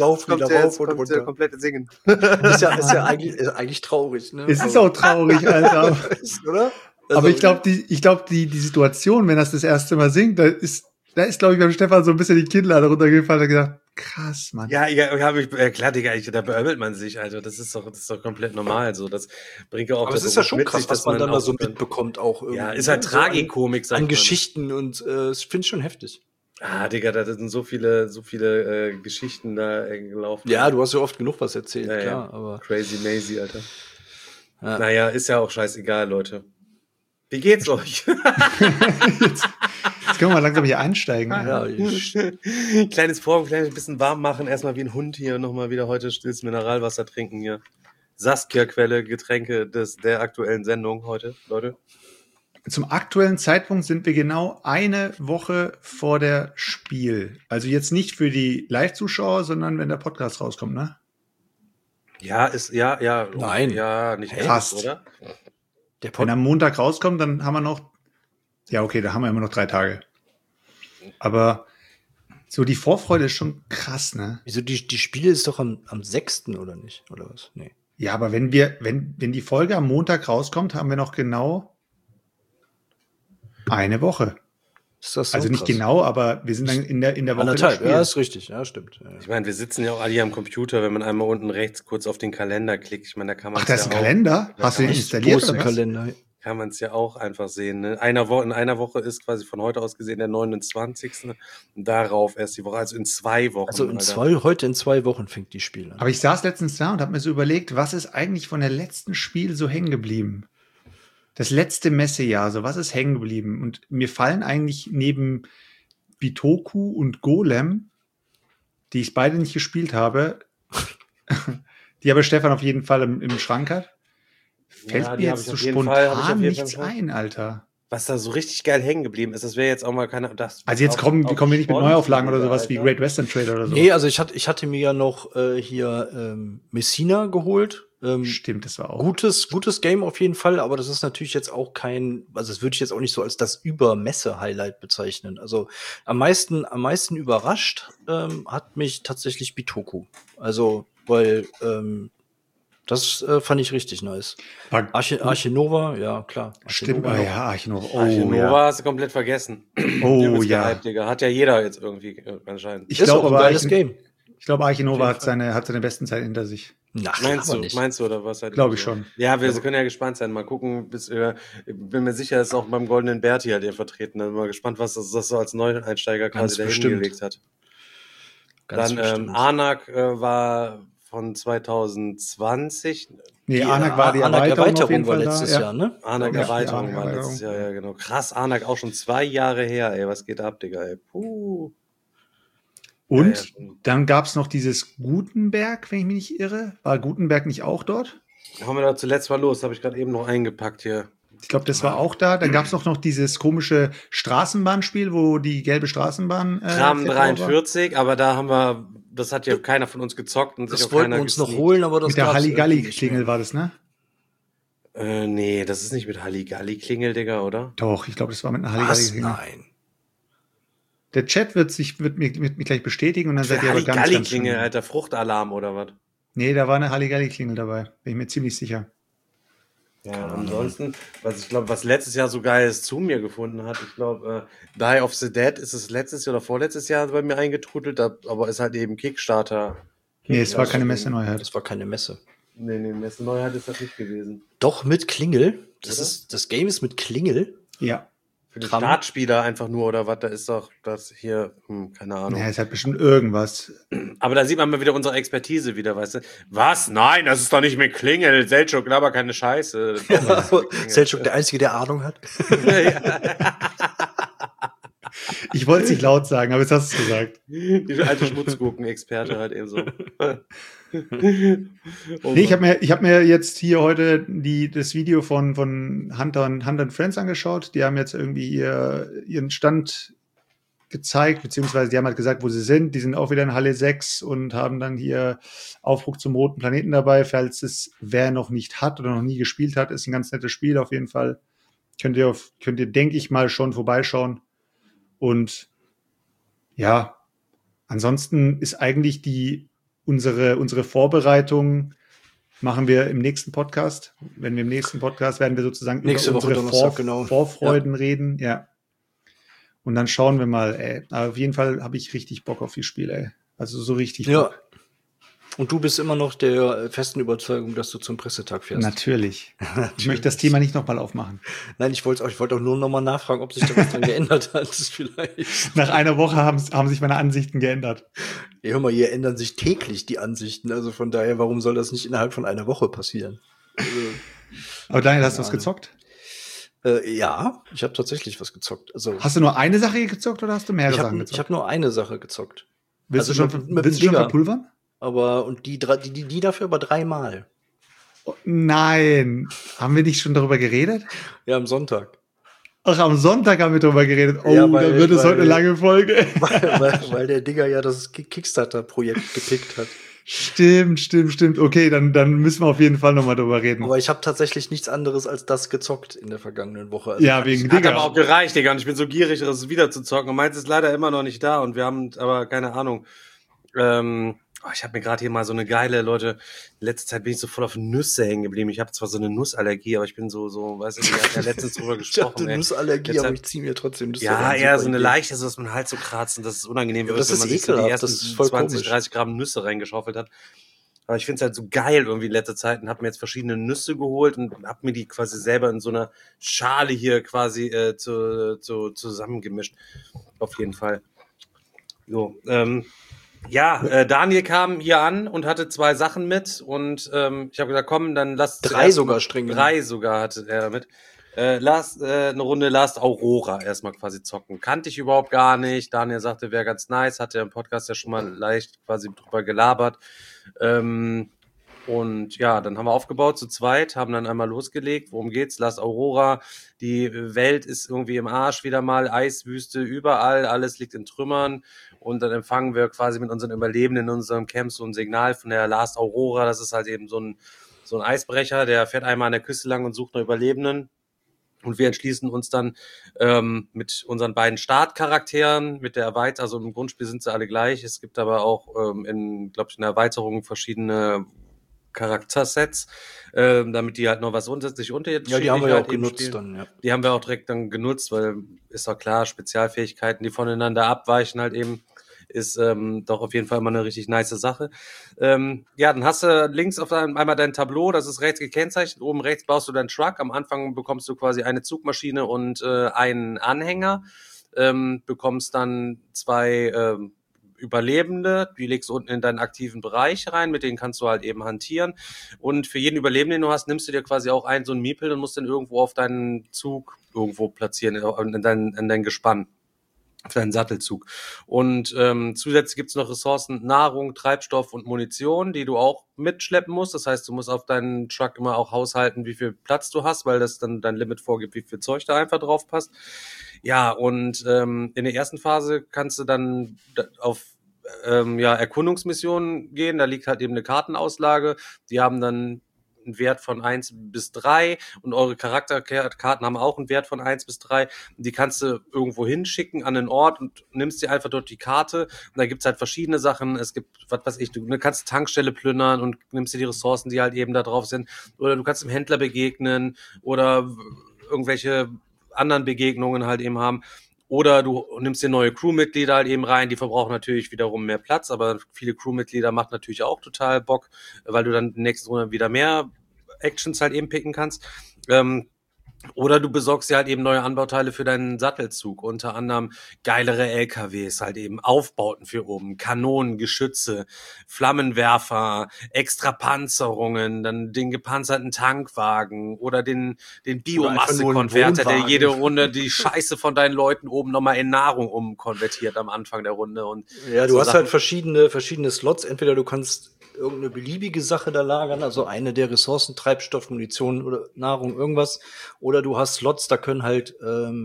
komplett singen. Ist ja eigentlich traurig, ne? Es ist auch traurig, Alter. Oder? Also, aber ich glaube, die Situation, wenn das erste Mal singt, da ist, glaube ich, beim Stefan so ein bisschen die Kinnlade runtergefallen und gesagt, krass, Mann. Ja, klar, Digga, da beömmelt man sich, Alter. Das ist doch komplett normal, so. Das bringt ja auch. Aber es ist ja schon krass, was man dann da so mitbekommt, auch irgendwie. Ja, ist halt Tragikomik, an Geschichten und ich finde es schon heftig. Ah, Digga, da sind so viele Geschichten da gelaufen. Ja, du hast ja oft genug was erzählt, ja, klar. Ja. Aber Crazy Mazy, Alter. Ja. Naja, ist ja auch scheißegal, Leute. Wie geht's euch? Jetzt können wir mal langsam hier einsteigen. Ja, kleines bisschen warm machen. Erstmal wie ein Hund hier. Nochmal wieder heute stilles Mineralwasser trinken hier. Saskia-Quelle, Getränke der aktuellen Sendung heute, Leute. Zum aktuellen Zeitpunkt sind wir genau eine Woche vor der Spiel. Also jetzt nicht für die Live-Zuschauer, sondern wenn der Podcast rauskommt, ne? Ja, ja. Nein. Ja, nicht fast, oder? Wenn er am Montag rauskommt, dann haben wir noch, ja okay, da haben wir immer noch 3 Tage. Aber so die Vorfreude ist schon krass, ne? Wieso, die Spiele ist doch am 6. oder nicht? Oder was? Nee. Ja, aber wenn die Folge am Montag rauskommt, haben wir noch genau eine Woche. Ist das so also nicht krass? Genau, aber wir sind dann in der Woche des Spiels. Ja, ist richtig. Ja, stimmt. Ja. Ich meine, wir sitzen ja auch alle hier am Computer, wenn man einmal unten rechts kurz auf den Kalender klickt. Ich meine, da kann man Ach, da ist ein Kalender? Hast du den installiert oder was? Kalender. Kann man es ja auch einfach sehen. Ne? In einer Woche ist quasi von heute aus gesehen der 29. Und darauf erst die Woche, also in 2 Wochen. Also heute in 2 Wochen fängt die Spiel an. Aber ich saß letztens da und habe mir so überlegt, was ist eigentlich von der letzten Spiel so hängen geblieben? Das letzte Messejahr, so was ist hängen geblieben? Und mir fallen eigentlich neben Bitoku und Golem, die ich beide nicht gespielt habe, die aber Stefan auf jeden Fall im Schrank hat, fällt mir jetzt so spontan nichts ein, Alter. Was da so richtig geil hängen geblieben ist, das wäre jetzt auch mal keine. Also jetzt kommen wir nicht mit Neuauflagen oder sowas wie Great Western Trader oder so. Nee, also ich hatte mir ja noch Messina geholt. Stimmt, das war auch. Gutes Game auf jeden Fall, aber das ist natürlich jetzt auch also das würde ich jetzt auch nicht so als das Übermesse-Highlight bezeichnen. Also am meisten überrascht hat mich tatsächlich Bitoku. Also, weil das fand ich richtig nice. Arche Nova, ja, klar. Stimmt, Arche Nova. Oh, Arche Nova hast du komplett vergessen. Oh, ja. Gehypt, Digga. Hat ja jeder jetzt irgendwie anscheinend. Ich glaube aber, Game. Ich glaube, Arche Nova hat seine besten Zeit hinter sich. Ach, Meinst du, oder was? Glaube ich schon. Ja, wir können ja gespannt sein. Mal gucken, ich bin mir sicher, ist auch beim Goldenen Berti halt ihr vertreten. Dann bin mal gespannt, was das so als Neueinsteiger quasi dahin gelegt hat. Dann Anak war von 2020. Nee, Anak war die Erweiterung war letztes Jahr, ne? Anak-Erweiterung war letztes Jahr, ja genau. Krass, Anak auch schon 2 Jahre her, ey. Was geht ab, Digga, ey? Puh. Und dann gab es noch dieses Gutenberg, wenn ich mich nicht irre. War Gutenberg nicht auch dort? Haben wir da zuletzt mal los, habe ich gerade eben noch eingepackt hier. Ich glaube, das war auch da. Dann gab es noch dieses komische Straßenbahnspiel, wo die gelbe Straßenbahn. Tram 43, aber das hat ja keiner von uns gezockt. Und das wollten wir uns noch holen, aber das mit der Halligalli-Klingel war das, ne? Nee, das ist nicht mit Halligalli-Klingel, Digga, oder? Doch, ich glaube, das war mit einer Halligalli-Klingel. Nein. Der Chat wird mir gleich bestätigen und dann seid ihr aber ganz Halligalli-Klingel, Alter, Fruchtalarm oder was? Nee, da war eine Halligalli-Klingel dabei. Bin ich mir ziemlich sicher. Ja, ansonsten, was letztes Jahr so Geiles zu mir gefunden hat, ich glaube, Die of the Dead ist es letztes Jahr oder vorletztes Jahr bei mir eingetrudelt, aber ist halt eben Kickstarter. Nee, es war keine Messe-Neuheit. Es war keine Messe. Nee, Messe-Neuheit ist das nicht gewesen. Doch, mit Klingel. Das Game ist mit Klingel. Ja. Für die Startspieler einfach nur, oder was? Da ist doch das hier, keine Ahnung. Ja, es hat bestimmt irgendwas. Aber da sieht man mal wieder unsere Expertise wieder, weißt du? Was? Nein, das ist doch nicht mit Klingel. Selchuk, aber keine Scheiße. Selchuk, der Einzige, der Ahnung hat. Ich wollte es nicht laut sagen, aber jetzt hast du es gesagt. Die alte Schmutzgurken-Experte halt eben so. Nee, ich hab mir jetzt hier heute das Video von Hunter and Friends angeschaut. Die haben jetzt irgendwie ihren Stand gezeigt, beziehungsweise die haben halt gesagt, wo sie sind. Die sind auch wieder in Halle 6 und haben dann hier Aufbruch zum Roten Planeten dabei. Falls es wer noch nicht hat oder noch nie gespielt hat, ist ein ganz nettes Spiel auf jeden Fall. Könnt ihr, denke ich mal, schon vorbeischauen. Und ja, ansonsten ist eigentlich unsere Vorbereitung machen wir im nächsten Podcast. Wenn wir im nächsten Podcast werden wir sozusagen nächste über unsere Vorfreuden reden. Ja. Und dann schauen wir mal, ey. Aber auf jeden Fall habe ich richtig Bock auf die Spiele, ey. Also so richtig Bock. Und du bist immer noch der festen Überzeugung, dass du zum Pressetag fährst. Natürlich. Ich möchte das Thema nicht nochmal aufmachen. Nein, ich wollte auch nur nochmal nachfragen, ob sich da was dran geändert hat. Vielleicht. Nach einer Woche haben sich meine Ansichten geändert. Ja, hör mal, hier ändern sich täglich die Ansichten. Also von daher, warum soll das nicht innerhalb von einer Woche passieren? Aber Daniel, hast du was gezockt? Ja, ich habe tatsächlich was gezockt. Also, hast du nur eine Sache gezockt oder hast du mehrere Sachen gezockt? Ich habe nur eine Sache gezockt. Willst du schon verpulvern? Aber, und die dafür aber 3-mal. Oh, nein. Haben wir nicht schon darüber geredet? Ja, am Sonntag. Ach, am Sonntag haben wir darüber geredet. Oh, ja, dann wird es heute eine lange Folge. Weil der Digger ja das Kickstarter-Projekt gepickt hat. Stimmt. Okay, dann müssen wir auf jeden Fall nochmal drüber reden. Aber ich habe tatsächlich nichts anderes als das gezockt in der vergangenen Woche. Also ja, wegen Digger. Hat aber auch gereicht, Digga. Und ich bin so gierig, das wieder zu zocken. Und meins ist leider immer noch nicht da. Und wir haben aber keine Ahnung. Ich habe mir gerade hier mal so eine geile, Leute, in letzter Zeit bin ich so voll auf Nüsse hängen geblieben. Ich habe zwar so eine Nussallergie, aber ich bin so, weißt du, wir hatten ja letztens drüber gesprochen. Ich hatte Nussallergie, aber ich ziehe mir trotzdem Nüsse. Ja, eher so eine leichte, so dass man halt so kratzt und das ist unangenehm wird, wenn man sich so die ersten 20, 30 Gramm Nüsse reingeschaufelt hat. Aber ich finde es halt so geil irgendwie in letzter Zeit und habe mir jetzt verschiedene Nüsse geholt und habe mir die quasi selber in so einer Schale hier quasi zusammengemischt. Auf jeden Fall. So, Daniel kam hier an und hatte 2 Sachen mit und ich habe gesagt, komm, dann lass 3 sogar streng. 3 sogar hatte er mit. Eine Runde Last Aurora erstmal quasi zocken. Kannte ich überhaupt gar nicht. Daniel sagte, wäre ganz nice, hat er im Podcast ja schon mal leicht quasi drüber gelabert. Und ja, dann haben wir aufgebaut zu zweit, haben dann einmal losgelegt. Worum geht's? Last Aurora. Die Welt ist irgendwie im Arsch wieder mal. Eiswüste überall. Alles liegt in Trümmern. Und dann empfangen wir quasi mit unseren Überlebenden in unserem Camp so ein Signal von der Last Aurora. Das ist halt eben so ein Eisbrecher, der fährt einmal an der Küste lang und sucht nach Überlebenden. Und wir entschließen uns dann mit unseren beiden Startcharakteren, mit der Erweiterung, also im Grundspiel sind sie alle gleich. Es gibt aber auch in der Erweiterung verschiedene Charaktersets, damit die halt noch was sich unterschiedlich. Ja, die haben wir ja auch genutzt dann, ja. Die haben wir auch direkt dann genutzt, weil ist doch klar, Spezialfähigkeiten, die voneinander abweichen halt eben, ist doch auf jeden Fall mal eine richtig nice Sache. Ja, dann hast du links einmal dein Tableau, das ist rechts gekennzeichnet. Oben rechts baust du deinen Truck. Am Anfang bekommst du quasi eine Zugmaschine und einen Anhänger. Bekommst dann 2 Überlebende, die legst du unten in deinen aktiven Bereich rein, mit denen kannst du halt eben hantieren. Und für jeden Überlebenden, den du hast, nimmst du dir quasi auch so einen Miepel und musst den irgendwo auf deinen Zug irgendwo platzieren, in dein Gespann, auf deinen Sattelzug. Und zusätzlich gibt's noch Ressourcen, Nahrung, Treibstoff und Munition, die du auch mitschleppen musst. Das heißt, du musst auf deinen Truck immer auch haushalten, wie viel Platz du hast, weil das dann dein Limit vorgibt, wie viel Zeug da einfach drauf passt. Ja, und in der ersten Phase kannst du dann auf Erkundungsmissionen gehen. Da liegt halt eben eine Kartenauslage. Die haben dann einen Wert von 1 bis 3 und eure Charakterkarten haben auch einen Wert von 1 bis 3. Die kannst du irgendwo hinschicken an einen Ort und nimmst dir einfach dort die Karte. Und da gibt's halt verschiedene Sachen. Es gibt, was weiß ich, du kannst Tankstelle plündern und nimmst dir die Ressourcen, die halt eben da drauf sind. Oder du kannst dem Händler begegnen oder irgendwelche anderen Begegnungen halt eben haben. Oder du nimmst dir neue Crewmitglieder halt eben rein, die verbrauchen natürlich wiederum mehr Platz, aber viele Crewmitglieder macht natürlich auch total Bock, weil du dann in der nächsten Runde wieder mehr Actions halt eben picken kannst. Oder du besorgst dir halt eben neue Anbauteile für deinen Sattelzug, unter anderem geilere LKWs, halt eben Aufbauten für oben, Kanonen, Geschütze, Flammenwerfer, extra Panzerungen, dann den gepanzerten Tankwagen oder den Biomasse-Konverter, der jede Runde die Scheiße von deinen Leuten oben nochmal in Nahrung umkonvertiert am Anfang der Runde. Und ja, du hast halt verschiedene Slots. Entweder du kannst irgendeine beliebige Sache da lagern, also eine der Ressourcen, Treibstoff, Munition oder Nahrung, irgendwas. Oder du hast Slots, da können halt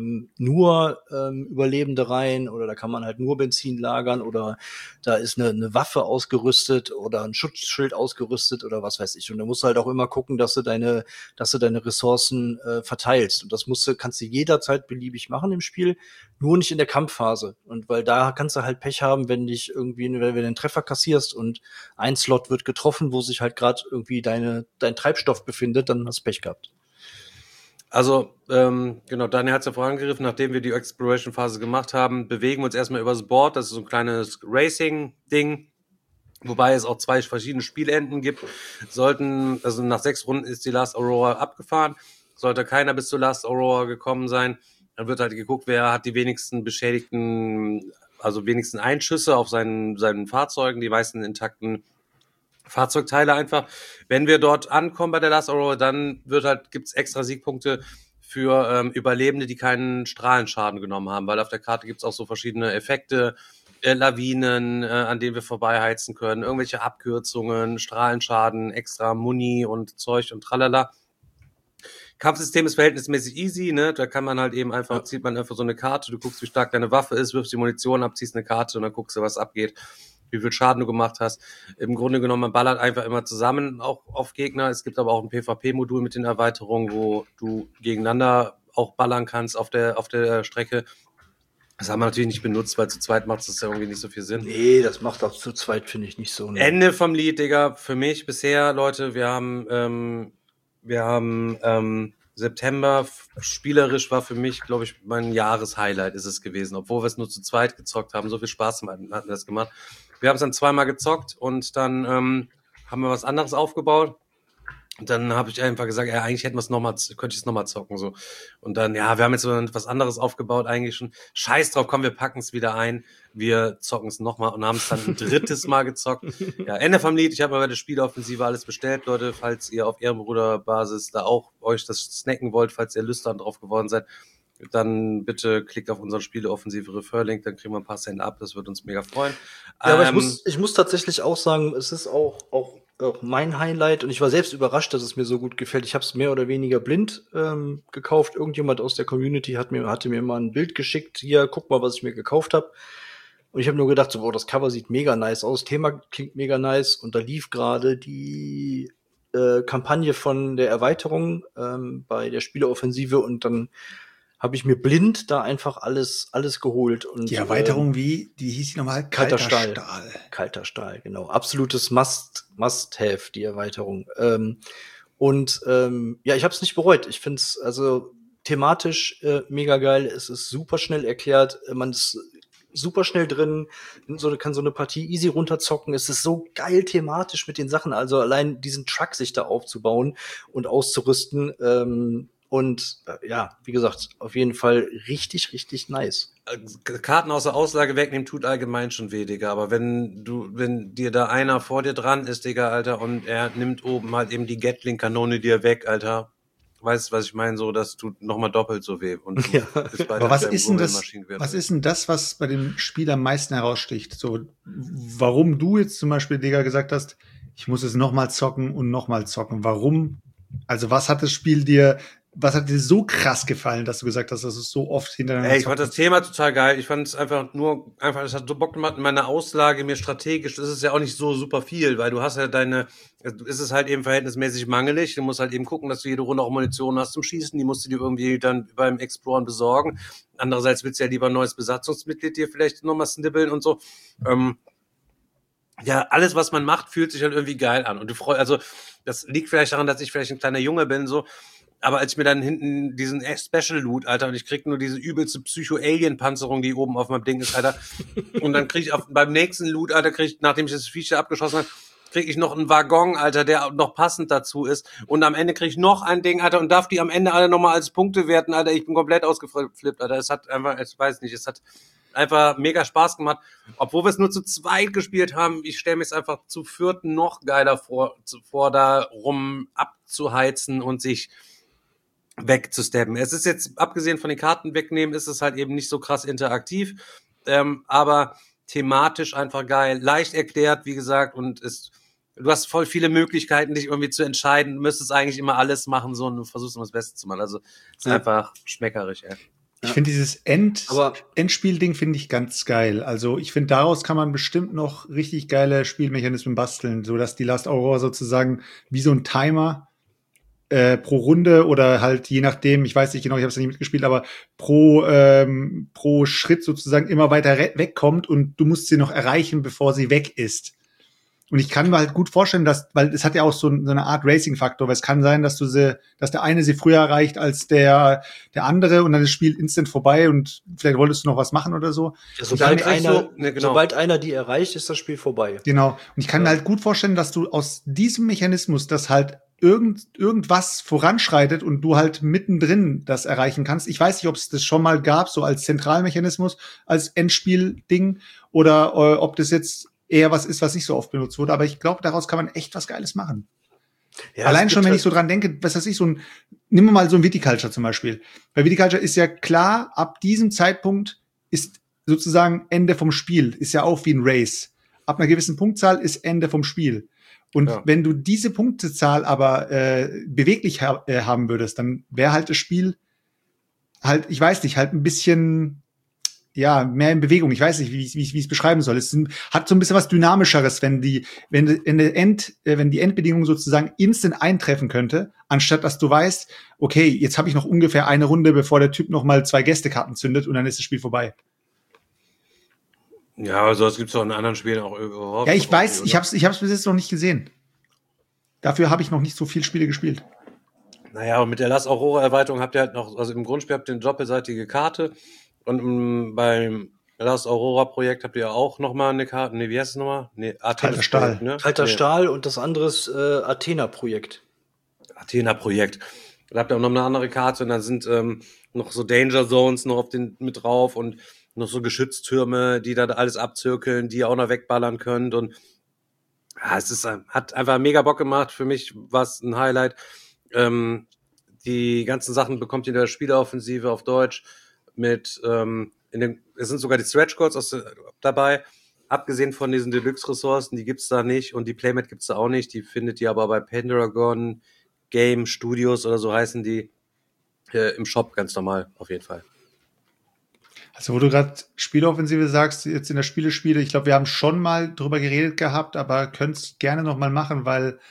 nur Überlebende rein oder da kann man halt nur Benzin lagern oder da ist eine Waffe ausgerüstet oder ein Schutzschild ausgerüstet oder was weiß ich. Und da musst du halt auch immer gucken, dass du deine Ressourcen verteilst. Und das kannst du jederzeit beliebig machen im Spiel, nur nicht in der Kampfphase. Und weil da kannst du halt Pech haben, wenn du den Treffer kassierst und ein Slot wird getroffen, wo sich halt gerade irgendwie dein Treibstoff befindet, dann hast du Pech gehabt. Also, genau, Daniel hat's ja vorangegriffen, nachdem wir die Exploration-Phase gemacht haben, bewegen wir uns erstmal übers Board, das ist so ein kleines Racing-Ding, wobei es auch 2 verschiedene Spielenden gibt. Also nach 6 Runden ist die Last Aurora abgefahren, sollte keiner bis zur Last Aurora gekommen sein, dann wird halt geguckt, wer hat die wenigsten beschädigten, also wenigsten Einschüsse auf seinen Fahrzeugen, die meisten intakten Fahrzeugteile einfach. Wenn wir dort ankommen bei der Last Aurora, dann gibt's extra Siegpunkte für Überlebende, die keinen Strahlenschaden genommen haben, weil auf der Karte gibt's auch so verschiedene Effekte, Lawinen, an denen wir vorbeiheizen können, irgendwelche Abkürzungen, Strahlenschaden, extra Muni und Zeug und tralala. Kampfsystem ist verhältnismäßig easy, ne? Da kann man halt eben einfach, zieht man einfach so eine Karte, du guckst, wie stark deine Waffe ist, wirfst die Munition ab, ziehst eine Karte und dann guckst du, was abgeht, wie viel Schaden du gemacht hast. Im Grunde genommen, man ballert einfach immer zusammen auch auf Gegner. Es gibt aber auch ein PvP-Modul mit den Erweiterungen, wo du gegeneinander auch ballern kannst auf der Strecke. Das haben wir natürlich nicht benutzt, weil zu zweit macht es ja irgendwie nicht so viel Sinn. Nee, das macht auch zu zweit, finde ich, nicht so. Ne? Ende vom Lied, Digga. Für mich bisher, Leute, wir haben September, spielerisch war für mich, glaube ich, mein Jahreshighlight ist es gewesen. Obwohl wir es nur zu zweit gezockt haben, so viel Spaß hatten wir das gemacht. Wir haben es dann 2-mal gezockt und dann haben wir was anderes aufgebaut. Und dann habe ich einfach gesagt, ja, eigentlich könnte ich es nochmal zocken, so. Und dann, ja, wir haben jetzt was anderes aufgebaut, eigentlich schon. Scheiß drauf, komm, wir packen es wieder ein. Wir zocken es nochmal und haben es dann ein 3. Mal gezockt. Ja, Ende vom Lied. Ich habe mal bei der Spieleoffensive alles bestellt, Leute. Falls ihr auf Ehrenbruder-Basis da auch euch das snacken wollt, falls ihr lüstern drauf geworden seid, dann bitte klickt auf unseren Spieleoffensive Refer-Link, dann kriegen wir ein paar Cent ab. Das wird uns mega freuen. Ja, aber ich muss tatsächlich auch sagen, es ist auch mein Highlight und ich war selbst überrascht, dass es mir so gut gefällt. Ich habe es mehr oder weniger blind gekauft. Irgendjemand aus der Community hatte mir mal ein Bild geschickt. Hier, guck mal, was ich mir gekauft habe. Und ich habe nur gedacht, so, das Cover sieht mega nice aus, Thema klingt mega nice und da lief gerade die Kampagne von der Erweiterung bei der Spieleoffensive und dann habe ich mir blind da einfach alles geholt. Und die Erweiterung wie? Die hieß nochmal? Kalter Stahl. Kalter Stahl, genau. Absolutes Must-Have, die Erweiterung. Ja, ich habe es nicht bereut. Ich finde es also thematisch mega geil. Es ist super schnell erklärt. super schnell drin, kann so eine Partie easy runterzocken. Es ist so geil thematisch mit den Sachen, also allein diesen Truck sich da aufzubauen und auszurüsten. Ja, wie gesagt, auf jeden Fall richtig, richtig nice. Karten außer Auslage wegnehmen tut allgemein schon weh, Digga. Aber wenn dir da einer vor dir dran ist, Digga, Alter, und er nimmt oben halt eben die Gatling-Kanone dir weg, Alter, weißt du, was ich meine? So, das tut nochmal doppelt so weh. Und ja. Aber was ist denn das, was bei dem Spiel am meisten heraussticht? So, warum du jetzt zum Beispiel, Digga, gesagt hast, ich muss es nochmal zocken und nochmal zocken. Warum? Also, was hat dir so krass gefallen, dass du gesagt hast, dass es so oft hintereinander ich fand das Thema total geil. Ich fand es einfach, es hat so Bock gemacht in meiner Auslage, mir strategisch, das ist ja auch nicht so super viel, weil du hast ja ist es halt eben verhältnismäßig mangelig. Du musst halt eben gucken, dass du jede Runde auch Munition hast zum Schießen. Die musst du dir irgendwie dann beim Exploren besorgen. Andererseits willst du ja lieber ein neues Besatzungsmitglied dir vielleicht nochmal snibbeln und so. Ja, alles, was man macht, fühlt sich halt irgendwie geil an. Und das liegt vielleicht daran, dass ich vielleicht ein kleiner Junge bin, so. Aber als ich mir dann hinten diesen Special Loot, Alter, und ich krieg nur diese übelste Psycho-Alien-Panzerung, die oben auf meinem Ding ist, Alter. Und dann krieg ich beim nächsten Loot, Alter, nachdem ich das Viech abgeschossen habe, krieg ich noch einen Waggon, Alter, der noch passend dazu ist. Und am Ende krieg ich noch ein Ding, Alter, und darf die am Ende alle nochmal als Punkte werten, Alter. Ich bin komplett ausgeflippt, Alter. Es hat einfach mega Spaß gemacht. Obwohl wir es nur zu zweit gespielt haben, ich stelle mir es einfach zu vierten noch geiler vor, da rum abzuheizen und sich wegzusteppen. Es ist jetzt, abgesehen von den Karten wegnehmen, ist es halt eben nicht so krass interaktiv, aber thematisch einfach geil, leicht erklärt, wie gesagt, und du hast voll viele Möglichkeiten, dich irgendwie zu entscheiden. Du müsstest eigentlich immer alles machen, so, und du versuchst immer das Beste zu machen. Also, es ist einfach schmeckerisch, ey. Ich finde dieses Endspielding finde ich ganz geil. Also ich finde, daraus kann man bestimmt noch richtig geile Spielmechanismen basteln, so dass die Last Aurora sozusagen wie so ein Timer pro Runde oder halt je nachdem, ich weiß nicht genau, ich habe es ja nicht mitgespielt, aber pro Schritt sozusagen immer weiter wegkommt und du musst sie noch erreichen, bevor sie weg ist. Und ich kann mir halt gut vorstellen, weil es hat ja auch so eine Art Racing-Faktor, weil es kann sein, dass der eine sie früher erreicht als der andere und dann ist das Spiel instant vorbei und vielleicht wolltest du noch was machen oder so. Ja, sobald einer die erreicht, ist das Spiel vorbei. Genau. Und ich kann mir halt gut vorstellen, dass du aus diesem Mechanismus, dass halt irgendwas voranschreitet und du halt mittendrin das erreichen kannst. Ich weiß nicht, ob es das schon mal gab, so als Zentralmechanismus, als Endspiel-Ding oder ob das jetzt eher was ist, was nicht so oft benutzt wurde. Aber ich glaube, daraus kann man echt was Geiles machen. Ja, allein schon, wenn ich so dran denke, was weiß ich, nimm wir mal so ein Viticulture zum Beispiel. Bei Viticulture ist ja klar, ab diesem Zeitpunkt ist sozusagen Ende vom Spiel. Ist ja auch wie ein Race. Ab einer gewissen Punktzahl ist Ende vom Spiel. Und wenn du diese Punktezahl aber beweglich haben würdest, dann wäre halt das Spiel halt, ich weiß nicht, halt ein bisschen mehr in Bewegung. Ich weiß nicht, wie ich es beschreiben soll. Es hat so ein bisschen was Dynamischeres, wenn die Endbedingung sozusagen instant eintreffen könnte, anstatt dass du weißt, okay, jetzt habe ich noch ungefähr eine Runde, bevor der Typ noch mal 2 Gästekarten zündet und dann ist das Spiel vorbei. Ja, also das gibt's doch in anderen Spielen auch überhaupt. Ja, ich weiß, ich hab's bis jetzt noch nicht gesehen. Dafür habe ich noch nicht so viele Spiele gespielt. Naja, aber mit der Last Aurora Erweiterung habt ihr halt noch, also im Grundspiel habt ihr eine doppelseitige Karte. Und beim Last Aurora Projekt habt ihr auch nochmal eine Karte. Nee, wie heißt es nochmal? Nee, Kalter Stahl. Ne? Kalter Stahl und das andere ist Athena Projekt. Athena Projekt. Da habt ihr auch noch eine andere Karte und dann sind noch so Danger Zones noch mit drauf und noch so Geschütztürme, die da alles abzirkeln, die ihr auch noch wegballern könnt. Und hat einfach mega Bock gemacht. Für mich war es ein Highlight. Die ganzen Sachen bekommt ihr in der Spieleoffensive auf Deutsch. Es sind sogar die Stretch Codes dabei, abgesehen von diesen Deluxe-Ressourcen, die gibt's da nicht und die Playmat gibt's da auch nicht, die findet ihr aber bei Pendragon Game Studios oder so heißen die, im Shop ganz normal, auf jeden Fall. Also wo du gerade Spieleoffensive sagst, jetzt in der Spiele, ich glaube, wir haben schon mal drüber geredet gehabt, aber könnt es gerne noch mal machen, weil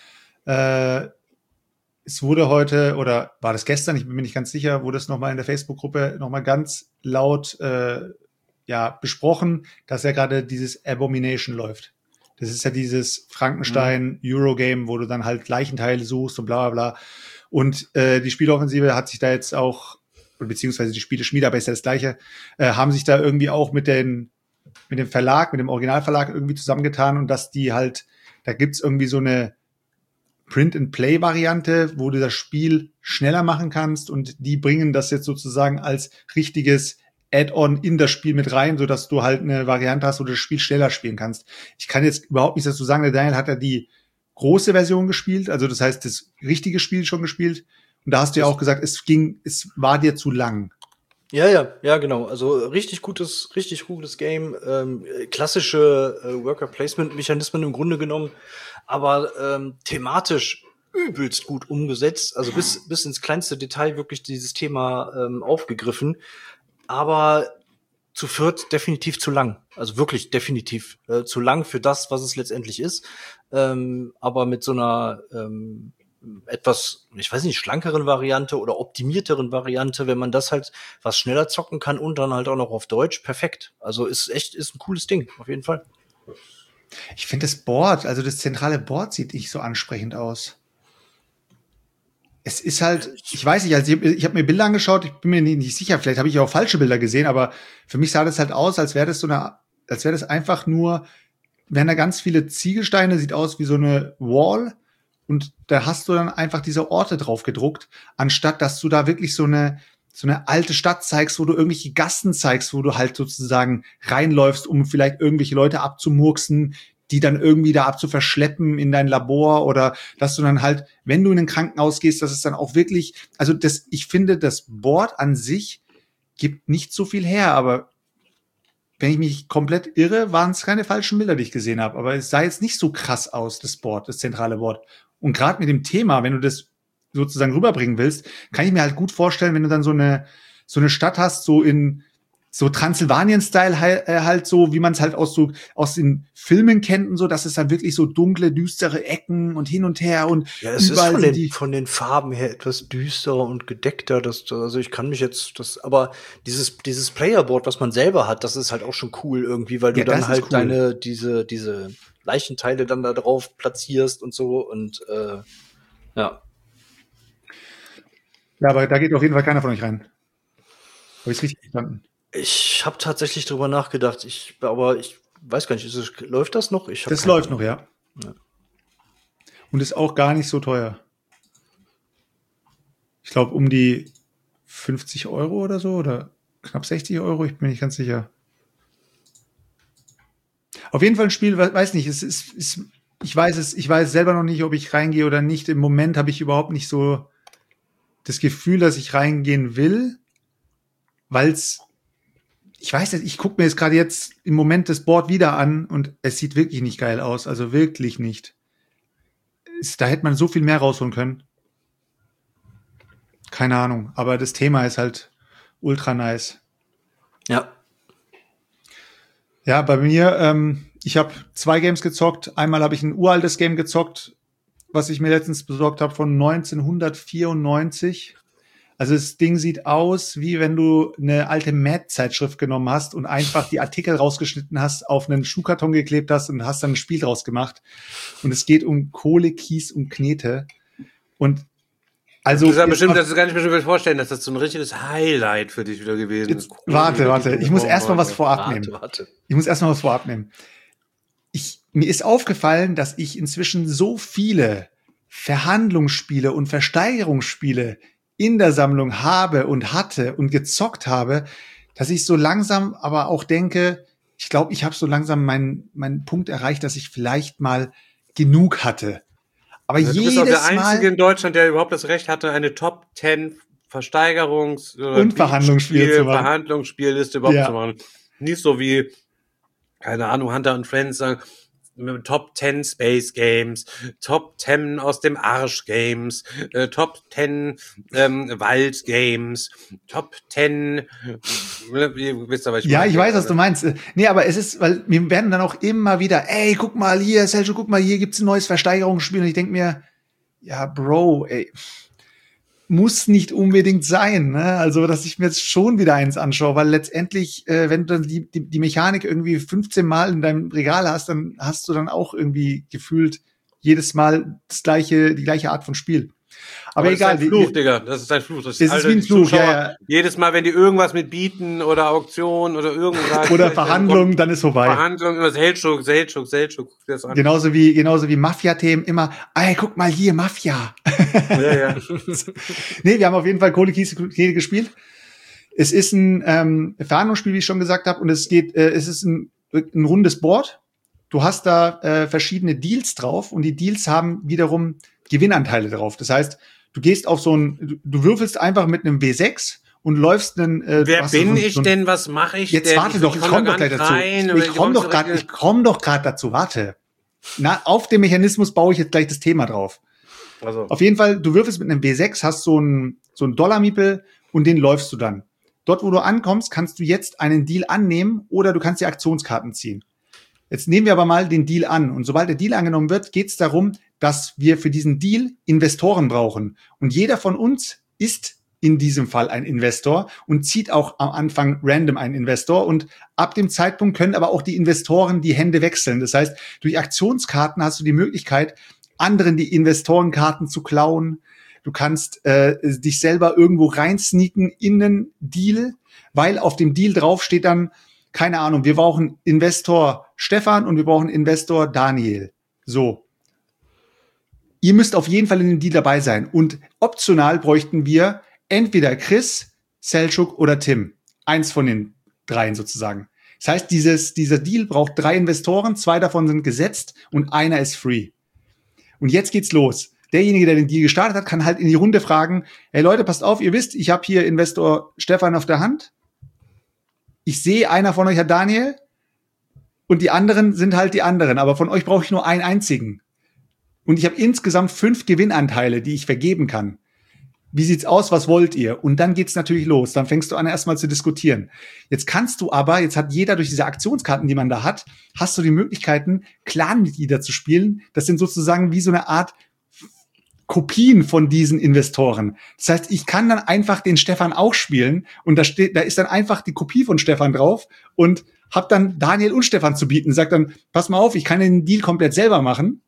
es wurde heute, oder war das gestern, ich bin mir nicht ganz sicher, wurde es nochmal in der Facebook-Gruppe nochmal ganz laut besprochen, dass ja gerade dieses Abomination läuft. Das ist ja dieses Frankenstein-Eurogame, wo du dann halt Leichenteile suchst und bla bla bla. Und die Spieleoffensive hat sich da jetzt auch, beziehungsweise die Spieleschmiede, aber ist ja das Gleiche, haben sich da irgendwie auch mit den Verlag, mit dem Originalverlag irgendwie zusammengetan und dass die halt, da gibt's irgendwie so eine Print-and-Play-Variante, wo du das Spiel schneller machen kannst und die bringen das jetzt sozusagen als richtiges Add-on in das Spiel mit rein, sodass du halt eine Variante hast, wo du das Spiel schneller spielen kannst. Ich kann jetzt überhaupt nichts dazu sagen, der Daniel hat ja die große Version gespielt, also das heißt, das richtige Spiel schon gespielt. Und da hast du ja auch gesagt, es war dir zu lang. Ja, genau. Also richtig gutes Game. Klassische Worker-Placement-Mechanismen im Grunde genommen, aber thematisch übelst gut umgesetzt. Also bis ins kleinste Detail wirklich dieses Thema aufgegriffen. Aber zu viert definitiv zu lang. Also wirklich definitiv zu lang für das, was es letztendlich ist. Aber mit so einer etwas, ich weiß nicht, schlankeren Variante oder optimierteren Variante, wenn man das halt was schneller zocken kann und dann halt auch noch auf Deutsch, perfekt. Also ist ein cooles Ding, auf jeden Fall. Ich finde das Board, also das zentrale Board sieht nicht so ansprechend aus. Es ist halt, ich weiß nicht, also ich hab mir Bilder angeschaut, ich bin mir nicht sicher, vielleicht habe ich auch falsche Bilder gesehen, aber für mich sah das halt aus, als wäre das einfach nur, wären da ganz viele Ziegelsteine, sieht aus wie so eine Wall und da hast du dann einfach diese Orte drauf gedruckt, anstatt dass du da wirklich so eine alte Stadt zeigst, wo du irgendwelche Gassen zeigst, wo du halt sozusagen reinläufst, um vielleicht irgendwelche Leute abzumurksen, die dann irgendwie da abzuverschleppen in dein Labor oder dass du dann halt, wenn du in ein Krankenhaus gehst, dass es dann auch wirklich, also ich finde, das Board an sich gibt nicht so viel her, aber wenn ich mich komplett irre, waren es keine falschen Bilder, die ich gesehen habe, aber es sah jetzt nicht so krass aus, das Board, das zentrale Board. Und gerade mit dem Thema, wenn du das sozusagen rüberbringen willst, kann ich mir halt gut vorstellen, wenn du dann so eine Stadt hast, so in so Transsilvanien-Style halt so, wie man es halt aus den Filmen kennt und so, dass es dann wirklich so dunkle, düstere Ecken und hin und her und ja, es überall ist von den Farben her etwas düsterer und gedeckter. Also ich kann mich aber dieses Playerboard, was man selber hat, das ist halt auch schon cool irgendwie, weil du dann halt cool. diese Leichenteile dann da drauf platzierst und so und ja. Ja, aber da geht auf jeden Fall keiner von euch rein. Habe ich richtig verstanden? Ich habe tatsächlich drüber nachgedacht, aber ich weiß gar nicht, läuft das noch? Das läuft noch, ja. Und ist auch gar nicht so teuer. Ich glaube um die 50 € oder so oder knapp 60 €, ich bin nicht ganz sicher. Auf jeden Fall ein Spiel, weiß nicht, ich weiß selber noch nicht, ob ich reingehe oder nicht. Im Moment habe ich überhaupt nicht so das Gefühl, dass ich reingehen will, weil's, ich weiß nicht, ich gucke mir jetzt gerade jetzt im Moment das Board wieder an und es sieht wirklich nicht geil aus, also wirklich nicht. Da hätte man so viel mehr rausholen können. Keine Ahnung, aber das Thema ist halt ultra nice. Ja. Ja, bei mir, ich habe 2 Games gezockt. Einmal habe ich ein uraltes Game gezockt, was ich mir letztens besorgt habe von 1994. Also das Ding sieht aus, wie wenn du eine alte Mad-Zeitschrift genommen hast und einfach die Artikel rausgeschnitten hast, auf einen Schuhkarton geklebt hast und hast dann ein Spiel draus gemacht. Und es geht um Kohle, Kies und Knete. Und also das kann ich mir schon vorstellen, dass das so ein richtiges Highlight für dich wieder gewesen ist. Warte. Ich muss erstmal was vorab nehmen. Ich muss erstmal was vorab nehmen. Mir ist aufgefallen, dass ich inzwischen so viele Verhandlungsspiele und Versteigerungsspiele in der Sammlung habe und hatte und gezockt habe, dass ich so langsam aber auch denke, ich glaube, ich habe so langsam meinen Punkt erreicht, dass ich vielleicht mal genug hatte. Aber du bist auch der Einzige in Deutschland, der überhaupt das Recht hatte, eine Top 10 Versteigerungs- und Verhandlungsspielliste überhaupt zu machen. Nicht so wie, keine Ahnung, Hunter und Friends sagen, Top 10 Space Games, Top 10 aus dem Arsch Games, Top 10 Wald Games, Top 10 ihr wisst aber, ich weiß, was du meinst. Nee, aber es ist, weil wir werden dann auch immer wieder, ey, guck mal hier, Sergio, guck mal, hier gibt's ein neues Versteigerungsspiel und ich denk mir, ja, Bro, ey, muss nicht unbedingt sein, ne? Also, dass ich mir jetzt schon wieder eins anschaue, weil letztendlich, wenn du dann die Mechanik irgendwie 15 Mal in deinem Regal hast, dann hast du dann auch irgendwie gefühlt jedes Mal die gleiche Art von Spiel. Aber egal. Das ist ein Fluch, Digga. Das ist ein Fluch. Das ist wie ein Fluch, ja. Jedes Mal, wenn die irgendwas mit Bieten oder Auktionen oder irgendwas. Oder Verhandlungen, dann ist vorbei. Verhandlungen, immer Seltschuk. Genauso wie Mafia-Themen immer, ey, guck mal hier, Mafia. Ja. Nee, wir haben auf jeden Fall Kohle-Kies-Kehle gespielt. Es ist ein Verhandlungsspiel, wie ich schon gesagt habe, und es ist ein rundes Board. Du hast da verschiedene Deals drauf und die Deals haben wiederum Gewinnanteile drauf. Das heißt, du gehst auf du würfelst einfach mit einem W6 und läufst einen. Wer bin ich denn? Was mache ich denn? Jetzt warte doch, ich komme doch gleich dazu. Ich komme doch gerade dazu. Warte. Auf dem Mechanismus baue ich jetzt gleich das Thema drauf. Also. Auf jeden Fall, du würfelst mit einem W6, hast so einen Dollar-Miepel und den läufst du dann. Dort, wo du ankommst, kannst du jetzt einen Deal annehmen oder du kannst die Aktionskarten ziehen. Jetzt nehmen wir aber mal den Deal an. Und sobald der Deal angenommen wird, geht es darum, dass wir für diesen Deal Investoren brauchen. Und jeder von uns ist in diesem Fall ein Investor und zieht auch am Anfang random einen Investor. Und ab dem Zeitpunkt können aber auch die Investoren die Hände wechseln. Das heißt, durch Aktionskarten hast du die Möglichkeit, anderen die Investorenkarten zu klauen. Du kannst dich selber irgendwo reinsneaken in einen Deal, weil auf dem Deal drauf steht dann, keine Ahnung, wir brauchen Investor Stefan und wir brauchen Investor Daniel. So. Ihr müsst auf jeden Fall in dem Deal dabei sein. Und optional bräuchten wir entweder Chris, Selçuk oder Tim. Eins von den dreien sozusagen. Das heißt, dieser Deal braucht 3 Investoren, 2 davon sind gesetzt und einer ist free. Und jetzt geht's los. Derjenige, der den Deal gestartet hat, kann halt in die Runde fragen, hey Leute, passt auf, ihr wisst, ich habe hier Investor Stefan auf der Hand. Ich sehe, einer von euch hat Daniel und die anderen sind halt die anderen. Aber von euch brauche ich nur einen einzigen. Und ich habe insgesamt 5 Gewinnanteile, die ich vergeben kann. Wie sieht's aus? Was wollt ihr? Und dann geht's natürlich los. Dann fängst du an, erstmal zu diskutieren. Jetzt hat jeder durch diese Aktionskarten, die man da hat, hast du die Möglichkeiten, Clanmitglieder zu spielen. Das sind sozusagen wie so eine Art Kopien von diesen Investoren. Das heißt, ich kann dann einfach den Stefan auch spielen und da ist dann einfach die Kopie von Stefan drauf und hab dann Daniel und Stefan zu bieten. Sagt dann, pass mal auf, ich kann den Deal komplett selber machen,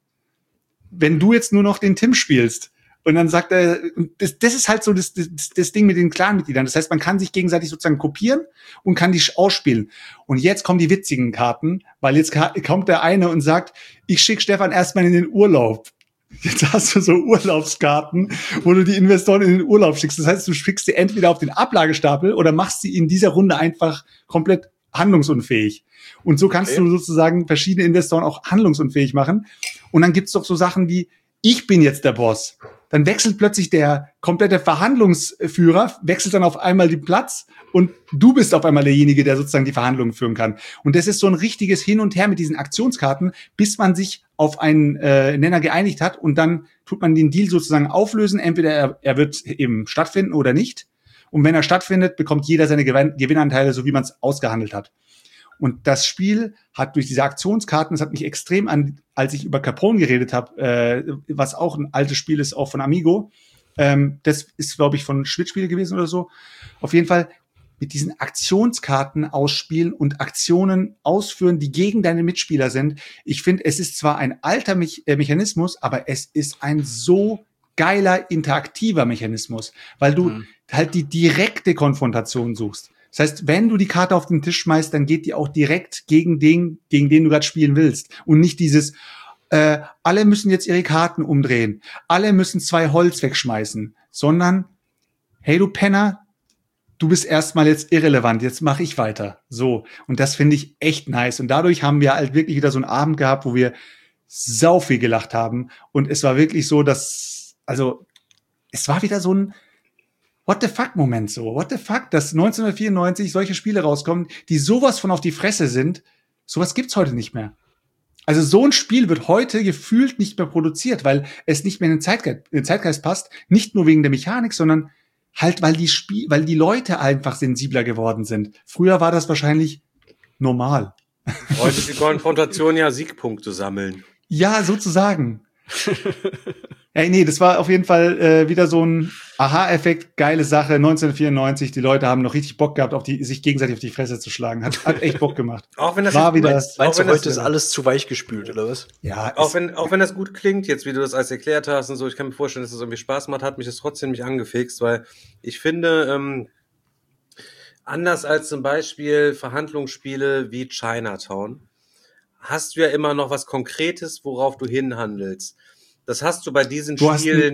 wenn du jetzt nur noch den Tim spielst. Und dann sagt er, das ist halt so das Ding mit den Clanmitgliedern. Das heißt, man kann sich gegenseitig sozusagen kopieren und kann die ausspielen. Und jetzt kommen die witzigen Karten, weil jetzt kommt der eine und sagt, ich schicke Stefan erstmal in den Urlaub. Jetzt hast du so Urlaubskarten, wo du die Investoren in den Urlaub schickst. Das heißt, du schickst sie entweder auf den Ablagestapel oder machst sie in dieser Runde einfach komplett handlungsunfähig. Und so kannst du sozusagen verschiedene Investoren auch handlungsunfähig machen. Und dann gibt's doch so Sachen wie, ich bin jetzt der Boss. Dann wechselt plötzlich der komplette Verhandlungsführer, wechselt dann auf einmal den Platz und du bist auf einmal derjenige, der sozusagen die Verhandlungen führen kann. Und das ist so ein richtiges Hin und Her mit diesen Aktionskarten, bis man sich auf einen Nenner geeinigt hat und dann tut man den Deal sozusagen auflösen. Entweder er wird eben stattfinden oder nicht. Und wenn er stattfindet, bekommt jeder seine Gewinnanteile, so wie man es ausgehandelt hat. Und das Spiel hat durch diese Aktionskarten, das hat mich extrem als ich über Capone geredet habe, was auch ein altes Spiel ist, auch von Amigo. Das ist, glaube ich, von Schwitz-Spiele gewesen oder so. Auf jeden Fall mit diesen Aktionskarten ausspielen und Aktionen ausführen, die gegen deine Mitspieler sind. Ich finde, es ist zwar ein alter Mechanismus, aber es ist ein so geiler, interaktiver Mechanismus, weil du halt die direkte Konfrontation suchst. Das heißt, wenn du die Karte auf den Tisch schmeißt, dann geht die auch direkt gegen den du gerade spielen willst. Und nicht dieses, alle müssen jetzt ihre Karten umdrehen, alle müssen 2 Holz wegschmeißen, sondern, hey du Penner, du bist erstmal jetzt irrelevant, jetzt mache ich weiter. So. Und das finde ich echt nice. Und dadurch haben wir halt wirklich wieder so einen Abend gehabt, wo wir sau viel gelacht haben. Und es war wirklich so, es war wieder so ein What the fuck-Moment so. What the fuck, dass 1994 solche Spiele rauskommen, die sowas von auf die Fresse sind. Sowas gibt's heute nicht mehr. Also so ein Spiel wird heute gefühlt nicht mehr produziert, weil es nicht mehr in den Zeitgeist passt. Nicht nur wegen der Mechanik, sondern halt, weil die Leute einfach sensibler geworden sind. Früher war das wahrscheinlich normal. Heute ist die Konfrontation ja Siegpunkte sammeln. Ja, sozusagen. Ey, nee, das war auf jeden Fall wieder so ein Aha-Effekt, geile Sache, 1994, die Leute haben noch richtig Bock gehabt, sich gegenseitig auf die Fresse zu schlagen. Hat echt Bock gemacht. Auch wenn das war wieder. Meinst du, heute ist alles zu weich gespült, oder was? Ja. Auch wenn das gut klingt, jetzt wie du das alles erklärt hast und so, ich kann mir vorstellen, dass das irgendwie Spaß macht, hat mich das trotzdem nicht angefixt, weil ich finde, anders als zum Beispiel Verhandlungsspiele wie Chinatown, hast du ja immer noch was Konkretes, worauf du hinhandelst. Das hast du bei diesen Spielen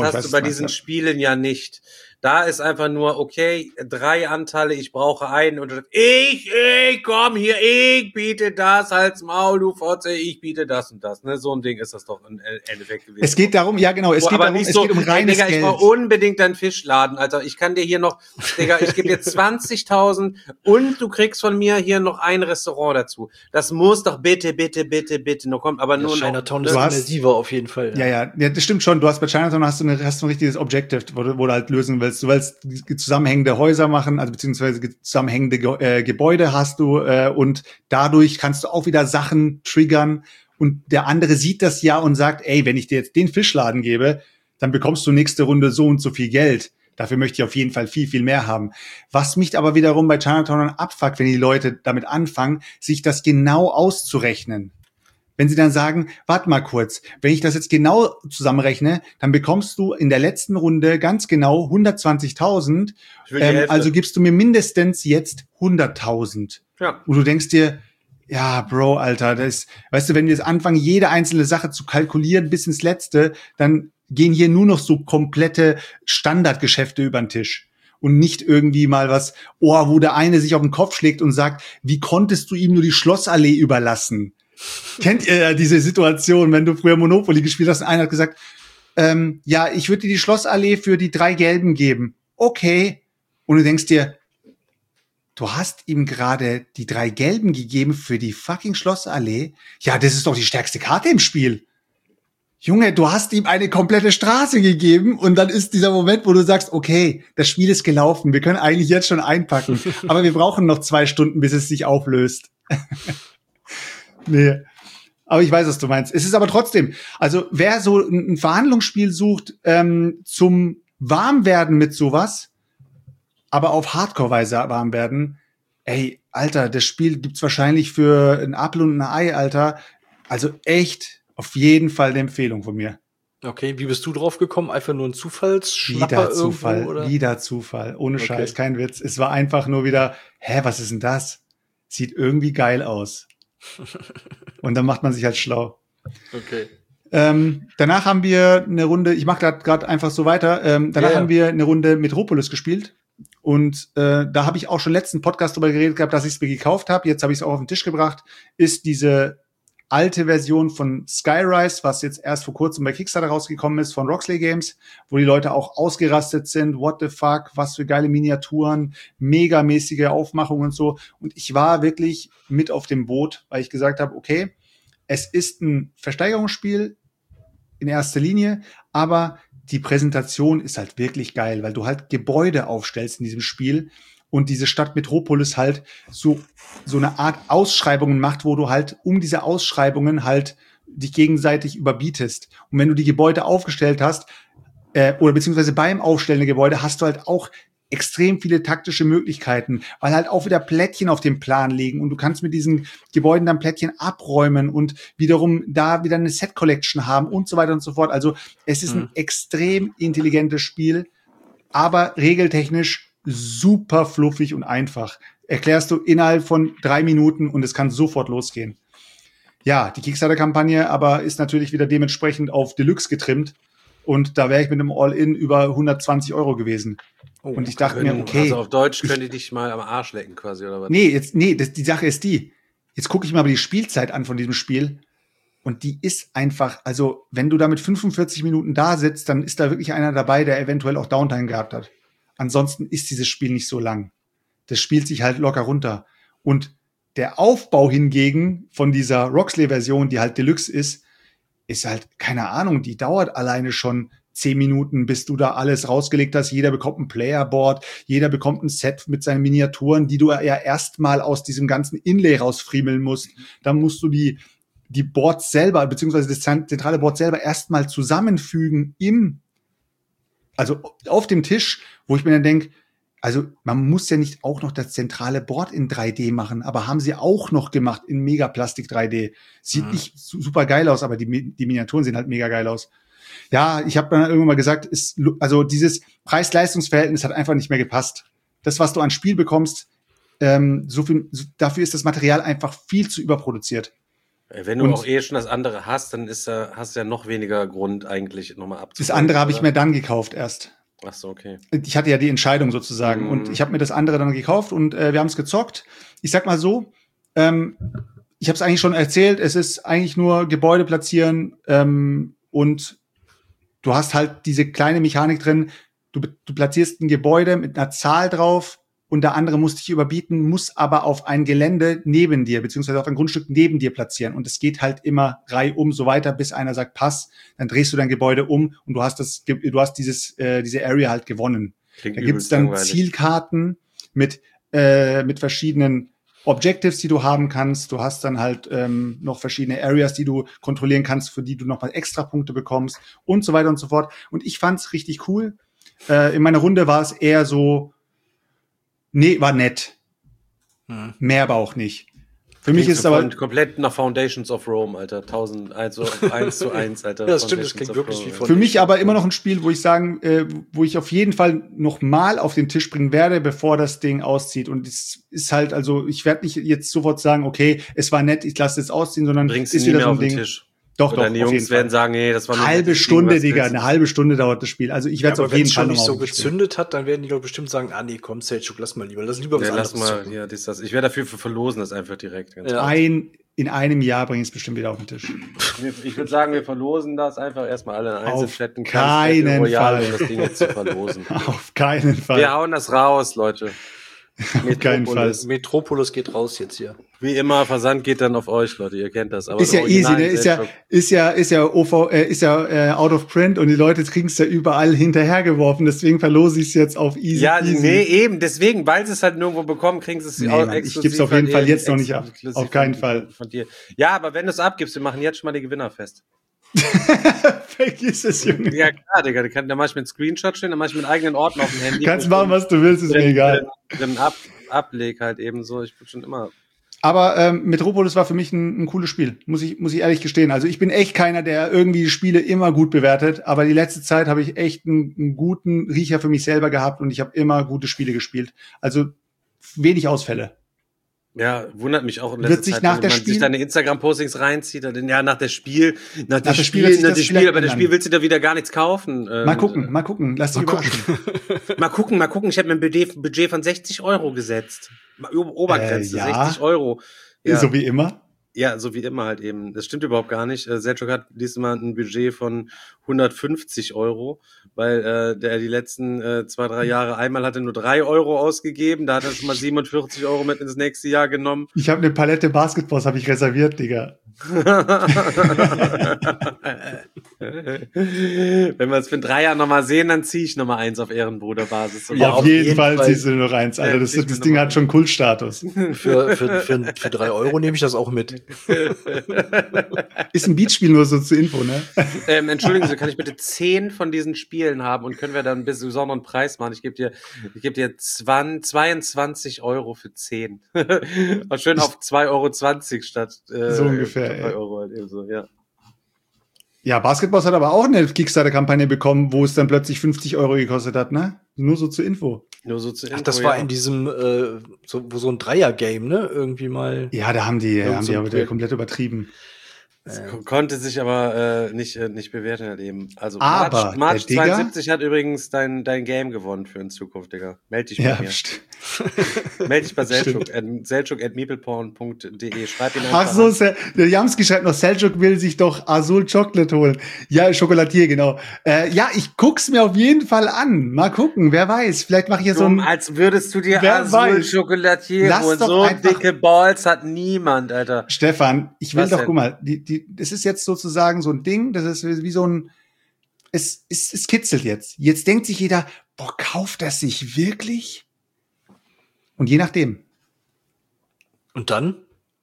ja nicht. Da ist einfach nur, okay, 3 Anteile, ich brauche einen und ich, komm hier, ich biete das, halt's Maul, du Fotze, ich biete das und das. Ne, so ein Ding ist das doch im Endeffekt gewesen. Es geht darum, ja genau, es geht um reines Digga, Geld. Ich brauche unbedingt deinen Fischladen, Alter. Ich kann dir hier noch, Digga, ich gebe dir 20.000 und du kriegst von mir hier noch ein Restaurant dazu. Das muss doch bitte noch kommen, aber nur noch. Chinatown ist immersiver auf jeden Fall. Ja, das stimmt schon. Du hast bei Chinatown hast du ein richtiges Objective, wo du halt lösen willst. Du willst zusammenhängende Häuser machen, also beziehungsweise zusammenhängende Gebäude hast du und dadurch kannst du auch wieder Sachen triggern und der andere sieht das ja und sagt, ey, wenn ich dir jetzt den Fischladen gebe, dann bekommst du nächste Runde so und so viel Geld. Dafür möchte ich auf jeden Fall viel, viel mehr haben. Was mich aber wiederum bei Chinatown abfuckt, wenn die Leute damit anfangen, sich das genau auszurechnen. Wenn sie dann sagen, warte mal kurz, wenn ich das jetzt genau zusammenrechne, dann bekommst du in der letzten Runde ganz genau 120.000. Also gibst du mir mindestens jetzt 100.000. Ja. Und du denkst dir, ja, Bro, Alter, weißt du, wenn wir jetzt anfangen, jede einzelne Sache zu kalkulieren bis ins Letzte, dann gehen hier nur noch so komplette Standardgeschäfte über den Tisch. Und nicht irgendwie mal was, wo der eine sich auf den Kopf schlägt und sagt, wie konntest du ihm nur die Schlossallee überlassen? Kennt ihr diese Situation, wenn du früher Monopoly gespielt hast und einer hat gesagt, ja, ich würde dir die Schlossallee für die 3 Gelben geben. Okay. Und du denkst dir, du hast ihm gerade die 3 Gelben gegeben für die fucking Schlossallee? Ja, das ist doch die stärkste Karte im Spiel. Junge, du hast ihm eine komplette Straße gegeben und dann ist dieser Moment, wo du sagst, okay, das Spiel ist gelaufen, wir können eigentlich jetzt schon einpacken, aber wir brauchen noch 2 Stunden, bis es sich auflöst. Nee, aber ich weiß, was du meinst. Es ist aber trotzdem, also wer so ein Verhandlungsspiel sucht zum Warmwerden mit sowas, aber auf Hardcore-Weise warm werden, ey, Alter, das Spiel gibt's wahrscheinlich für ein Apfel und ein Ei, Alter. Also echt auf jeden Fall eine Empfehlung von mir. Okay, wie bist du drauf gekommen? Einfach nur ein Zufallsschnapper Wieder Zufall, ohne Scheiß, kein Witz. Es war einfach nur wieder, was ist denn das? Sieht irgendwie geil aus. Und dann macht man sich halt schlau. Okay. Danach haben wir eine Runde, ich mache gerade einfach so weiter, haben wir eine Runde Metropolis gespielt. Und da habe ich auch schon letzten Podcast drüber geredet gehabt, dass ich es mir gekauft habe. Jetzt habe ich es auch auf den Tisch gebracht. Ist diese alte Version von Skyrise, was jetzt erst vor kurzem bei Kickstarter rausgekommen ist, von Roxley Games, wo die Leute auch ausgerastet sind. What the fuck, was für geile Miniaturen, megamäßige Aufmachungen und so. Und ich war wirklich mit auf dem Boot, weil ich gesagt habe, okay, es ist ein Versteigerungsspiel in erster Linie, aber die Präsentation ist halt wirklich geil, weil du halt Gebäude aufstellst in diesem Spiel und diese Stadt Metropolis halt so eine Art Ausschreibungen macht, wo du halt um diese Ausschreibungen halt dich gegenseitig überbietest. Und wenn du die Gebäude aufgestellt hast, oder beziehungsweise beim Aufstellen der Gebäude, hast du halt auch extrem viele taktische Möglichkeiten, weil halt auch wieder Plättchen auf dem Plan liegen und du kannst mit diesen Gebäuden dann Plättchen abräumen und wiederum da wieder eine Set-Collection haben und so weiter und so fort. Also es ist ein extrem intelligentes Spiel, aber regeltechnisch super fluffig und einfach. Erklärst du innerhalb von 3 Minuten und es kann sofort losgehen. Ja, die Kickstarter-Kampagne aber ist natürlich wieder dementsprechend auf Deluxe getrimmt und da wäre ich mit einem All-In über 120 € gewesen. Und ich dachte mir, okay. Also auf Deutsch können die dich mal am Arsch lecken quasi, oder was? Die Sache ist die. Jetzt gucke ich mal die Spielzeit an von diesem Spiel. Und die ist einfach, also wenn du da mit 45 Minuten da sitzt, dann ist da wirklich einer dabei, der eventuell auch Downtime gehabt hat. Ansonsten ist dieses Spiel nicht so lang. Das spielt sich halt locker runter. Und der Aufbau hingegen von dieser Roxley-Version, die halt Deluxe ist halt, keine Ahnung, die dauert alleine schon 10 Minuten, bis du da alles rausgelegt hast. Jeder bekommt ein Playerboard, jeder bekommt ein Set mit seinen Miniaturen, die du ja erstmal aus diesem ganzen Inlay rausfriemeln musst. Dann musst du die die Boards selber, beziehungsweise das zentrale Board selber erstmal zusammenfügen also auf dem Tisch, wo ich mir dann denke, also man muss ja nicht auch noch das zentrale Board in 3D machen, aber haben sie auch noch gemacht in Megaplastik 3D. Sieht nicht super geil aus, aber die Miniaturen sehen halt mega geil aus. Ja, ich habe dann irgendwann mal gesagt, also dieses Preis-Leistungs-Verhältnis hat einfach nicht mehr gepasst. Das, was du an Spiel bekommst, dafür ist das Material einfach viel zu überproduziert. Wenn du auch schon das andere hast, dann hast du ja noch weniger Grund eigentlich nochmal abzuholen. Das andere habe ich mir dann gekauft erst. Ach so, okay. Ich hatte ja die Entscheidung sozusagen und ich habe mir das andere dann gekauft und wir haben es gezockt. Ich sag mal so, ich habe es eigentlich schon erzählt, es ist eigentlich nur Gebäude platzieren und du hast halt diese kleine Mechanik drin, du platzierst ein Gebäude mit einer Zahl drauf und der andere muss dich überbieten, muss aber auf ein Gelände neben dir, beziehungsweise auf ein Grundstück neben dir platzieren. Und es geht halt immer reihum so weiter, bis einer sagt, Pass, dann drehst du dein Gebäude um und du hast diese Area halt gewonnen. Klingt da gibt's dann langweilig. Zielkarten mit verschiedenen Objectives, die du haben kannst. Du hast dann halt noch verschiedene Areas, die du kontrollieren kannst, für die du nochmal extra Punkte bekommst und so weiter und so fort. Und ich fand's richtig cool. In meiner Runde war es eher so, war nett. Mehr aber auch nicht. Für mich ist es aber komplett nach Foundations of Rome, Alter. 1:1, Alter. Ja, das stimmt, das klingt wirklich wie von. Für mich aber immer noch ein Spiel, wo ich auf jeden Fall noch mal auf den Tisch bringen werde, bevor das Ding auszieht. Und es ist halt, also ich werde nicht jetzt sofort sagen, okay, es war nett, ich lasse es ausziehen, sondern bringst ist ihn nie wieder mehr so ein auf den Ding. Tisch. Doch, Oder auf die jeden Jungs Fall. werden sagen, nee, das war Halbe Stunde, Digga, eine halbe Stunde dauert das Spiel. Also ich werde es auf jeden Fall Wenn es noch schon mal nicht so gezündet hat, dann werden die doch bestimmt sagen, nee, komm, Selchuk, lass mal lieber. Lass lieber was anderes zocken. Ja, das. Ich wäre dafür verlosen das einfach direkt. Ja. In einem Jahr bringe ich es bestimmt wieder auf den Tisch. Ich würde sagen, wir verlosen das einfach erstmal alle in Einzelstädten. Auf keinen Fall. Um das Ding jetzt zu verlosen. Auf keinen Fall. Wir hauen das raus, Leute. Auf keinen Fall. Metropolis geht raus jetzt hier. Wie immer, Versand geht dann auf euch, Leute. Ihr kennt das. Aber Ist ja easy, ne? Ist ja out of print und die Leute kriegen es ja überall hinterhergeworfen. Deswegen verlose ich es jetzt auf easy. Ja, easy. nee, eben. Deswegen, weil sie es halt nirgendwo bekommen, kriegen sie es auch exklusiv. Ich gebe es auf jeden Fall jetzt noch nicht ab. Auf keinen Fall. Von dir. Ja, aber wenn du es abgibst, wir machen jetzt schon mal die Gewinner fest. Vergiss es, Junge. Ja, klar, Digga. Da mach ich mir einen Screenshot stehen, dann mach ich mir einen eigenen Ordner auf dem Handy. Kannst machen, was du willst, ist mir egal. Dann ableg halt eben so. Ich bin schon immer. Aber Metropolis war für mich ein cooles Spiel, muss ich ehrlich gestehen. Also ich bin echt keiner, der irgendwie die Spiele immer gut bewertet, aber die letzte Zeit habe ich echt einen guten Riecher für mich selber gehabt und ich habe immer gute Spiele gespielt. Also wenig Ausfälle. Ja, wundert mich auch in letzter Zeit, wenn man sich deine Instagram-Postings reinzieht, dann ja nach dem Spiel, aber der Spiel willst du da wieder gar nichts kaufen. Mal gucken, lass dich überraschen. Mal gucken, ich habe mir ein Budget von 60 € gesetzt. Obergrenze, ja. 60 €. Ja. So wie immer. Ja, so wie immer halt eben. Das stimmt überhaupt gar nicht. Selchuk hat diesmal ein Budget von 150 €, weil der die letzten 2-3 Jahre einmal hat er nur 3 € ausgegeben. Da hat er schon mal 47 € mit ins nächste Jahr genommen. Ich habe eine Palette Basketballs habe ich reserviert, Digga. Wenn wir es für 3 Jahre nochmal sehen, dann ziehe ich nochmal 1 auf Ehrenbruderbasis. Ja, auf jeden Fall ziehst du noch 1. Alter, das Ding hat schon Kultstatus. Für 3 € nehme ich das auch mit. Ist ein Beatspiel nur so zur Info, ne? Entschuldigen Sie, kann ich bitte 10 von diesen Spielen haben und können wir dann einen besonderen Preis machen? Ich gebe dir 22 € für 10. Und schön auf 2,20 € statt so ungefähr. 3 € halt eben so, ja. Ja, Basketballs hat aber auch eine Kickstarter-Kampagne bekommen, wo es dann plötzlich 50 € gekostet hat, ne? Nur so zur Info. Ach, das war in diesem, so ein Dreier-Game, ne? Irgendwie mal. Ja, da haben die aber komplett übertrieben. Konnte sich aber nicht bewerten halt eben. Also aber March 72 hat übrigens dein Game gewonnen für in Zukunft, Digga. Meld dich bei mir. Meld dich bei Selchuk. Selchuk@meepleporn.de. Schreib ihn einfach. Ach so, der Jamski schreibt noch, Selchuk will sich doch Azul Chocolate holen. Ja, Schokolatier, genau. Ja, ich guck's mir auf jeden Fall an. Mal gucken, wer weiß. Vielleicht mache ich ja so ein... Als würdest du dir Azul Chocolatier holen. So dicke Balls hat niemand, Alter. Stefan, ich will doch, guck mal, das ist jetzt sozusagen so ein Ding, das ist wie so ein... Es kitzelt jetzt. Jetzt denkt sich jeder, boah, kauft das sich wirklich? Und je nachdem. Und dann?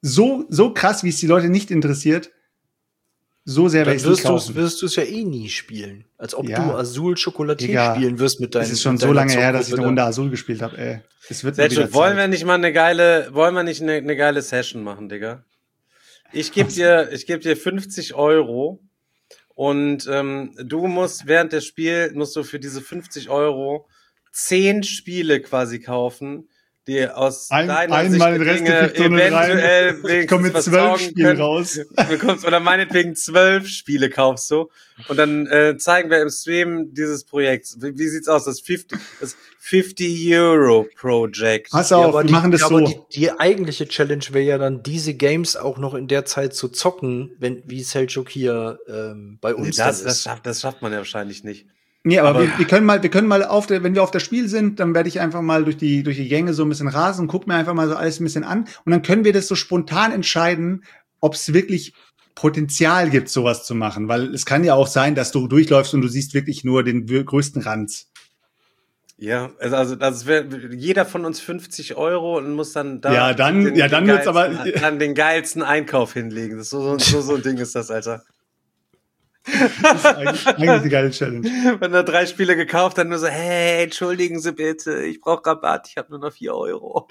so krass, wie es die Leute nicht interessiert, so sehr werde ich es nicht kaufen. Wirst du es ja eh nie spielen. Als ob du Azul Chocolatier Digga, spielen wirst mit deinen. Es ist schon so lange her, dass ich eine Runde Azul gespielt habe, ey. Es wird Selchuk, wollen wir nicht eine geile Session machen, Digga? Ich geb dir 50 € und du musst während des Spiels für diese 50 € 10 Spiele quasi kaufen, die aus deiner Sicht Dinge eventuell wenigstens mit 12 Spielen raus. Oder meinetwegen 12 Spiele kaufst du. Und dann zeigen wir im Stream dieses Projekt. Wie sieht's aus? Das 50 € Project. Pass auf, wir machen das so. Aber die eigentliche Challenge wäre ja dann, diese Games auch noch in der Zeit zu zocken, wie Selchuk hier bei uns ist. Das schafft man ja wahrscheinlich nicht. Nee, aber wir können mal wenn wir auf das Spiel sind, dann werde ich einfach mal durch die Gänge so ein bisschen rasen und guck mir einfach mal so alles ein bisschen an. Und dann können wir das so spontan entscheiden, ob es wirklich Potenzial gibt, sowas zu machen. Weil es kann ja auch sein, dass du durchläufst und du siehst wirklich nur den größten Ranz. Ja, also das wäre jeder von uns 50 € und muss dann dann wird's aber dann den geilsten Einkauf hinlegen. Das ist so ein Ding ist das, Alter. Das ist eigentlich eine geile Challenge. Wenn er 3 Spiele gekauft hat, nur so, hey, entschuldigen Sie bitte, ich brauche Rabatt, ich habe nur noch 4 €.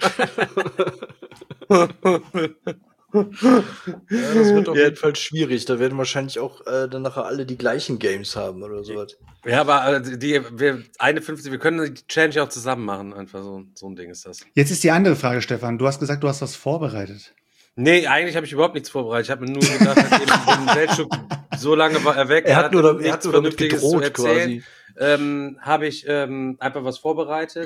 Ja, das wird auf jeden Fall schwierig. Da werden wahrscheinlich auch dann nachher alle die gleichen Games haben oder sowas. Ja, aber wir können die Challenge auch zusammen machen. Einfach so ein Ding ist das. Jetzt ist die andere Frage, Stefan. Du hast gesagt, du hast was vorbereitet. Nee, eigentlich habe ich überhaupt nichts vorbereitet. Ich habe mir nur gedacht, wenn Selchuk so lange war er weg, er hat nur damit gedroht quasi. Habe ich einfach was vorbereitet.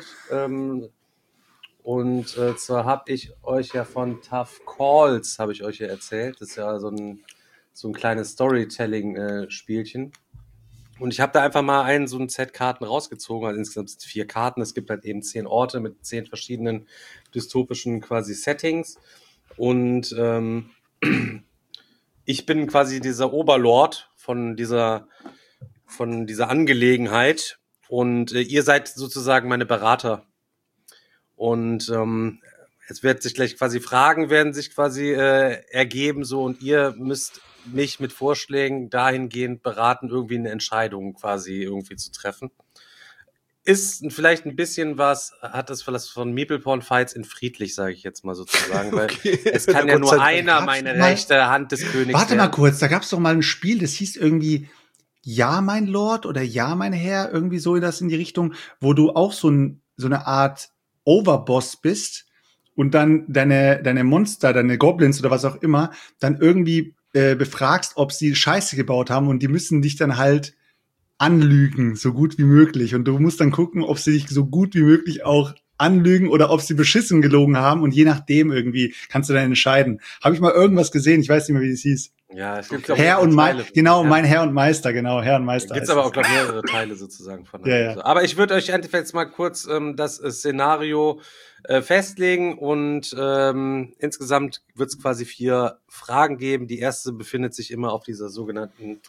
Und zwar habe ich euch ja von Tough Calls habe ich euch ja erzählt. Das ist ja so ein kleines Storytelling-Spielchen. Und ich habe da einfach mal so ein Set Karten rausgezogen. Also insgesamt 4 Karten. Es gibt halt eben 10 Orte mit 10 verschiedenen dystopischen quasi Settings. Und ich bin quasi dieser Oberlord von dieser Angelegenheit. Und ihr seid sozusagen meine Berater. Und es wird sich gleich Fragen werden sich ergeben so und ihr müsst mich mit Vorschlägen dahingehend beraten, irgendwie eine Entscheidung quasi irgendwie zu treffen. Ist vielleicht ein bisschen hat das von Meeple Porn Fights in friedlich, sage ich jetzt mal sozusagen, weil es kann ja nur einer meine rechte Hand des Königs Warte mal kurz, da gab's doch mal ein Spiel, das hieß irgendwie Ja, mein Lord oder Ja, mein Herr, irgendwie so in die Richtung, wo du auch so eine Art Overboss bist und dann deine Monster, deine Goblins oder was auch immer, dann irgendwie befragst, ob sie Scheiße gebaut haben und die müssen dich dann halt anlügen, so gut wie möglich. Und du musst dann gucken, ob sie dich so gut wie möglich auch anlügen oder ob sie beschissen gelogen haben und je nachdem irgendwie kannst du dann entscheiden. Habe ich mal irgendwas gesehen? Ich weiß nicht mehr, wie es hieß. Ja, es gibt Herr und Meister, genau, mein Herr und Meister, genau, Herr und Meister. Gibt's aber auch, glaube ich, mehrere Teile sozusagen von. Ja. Aber ich würde euch einfach jetzt mal kurz das Szenario festlegen und insgesamt wird es quasi 4 Fragen geben. Die erste befindet sich immer auf dieser sogenannten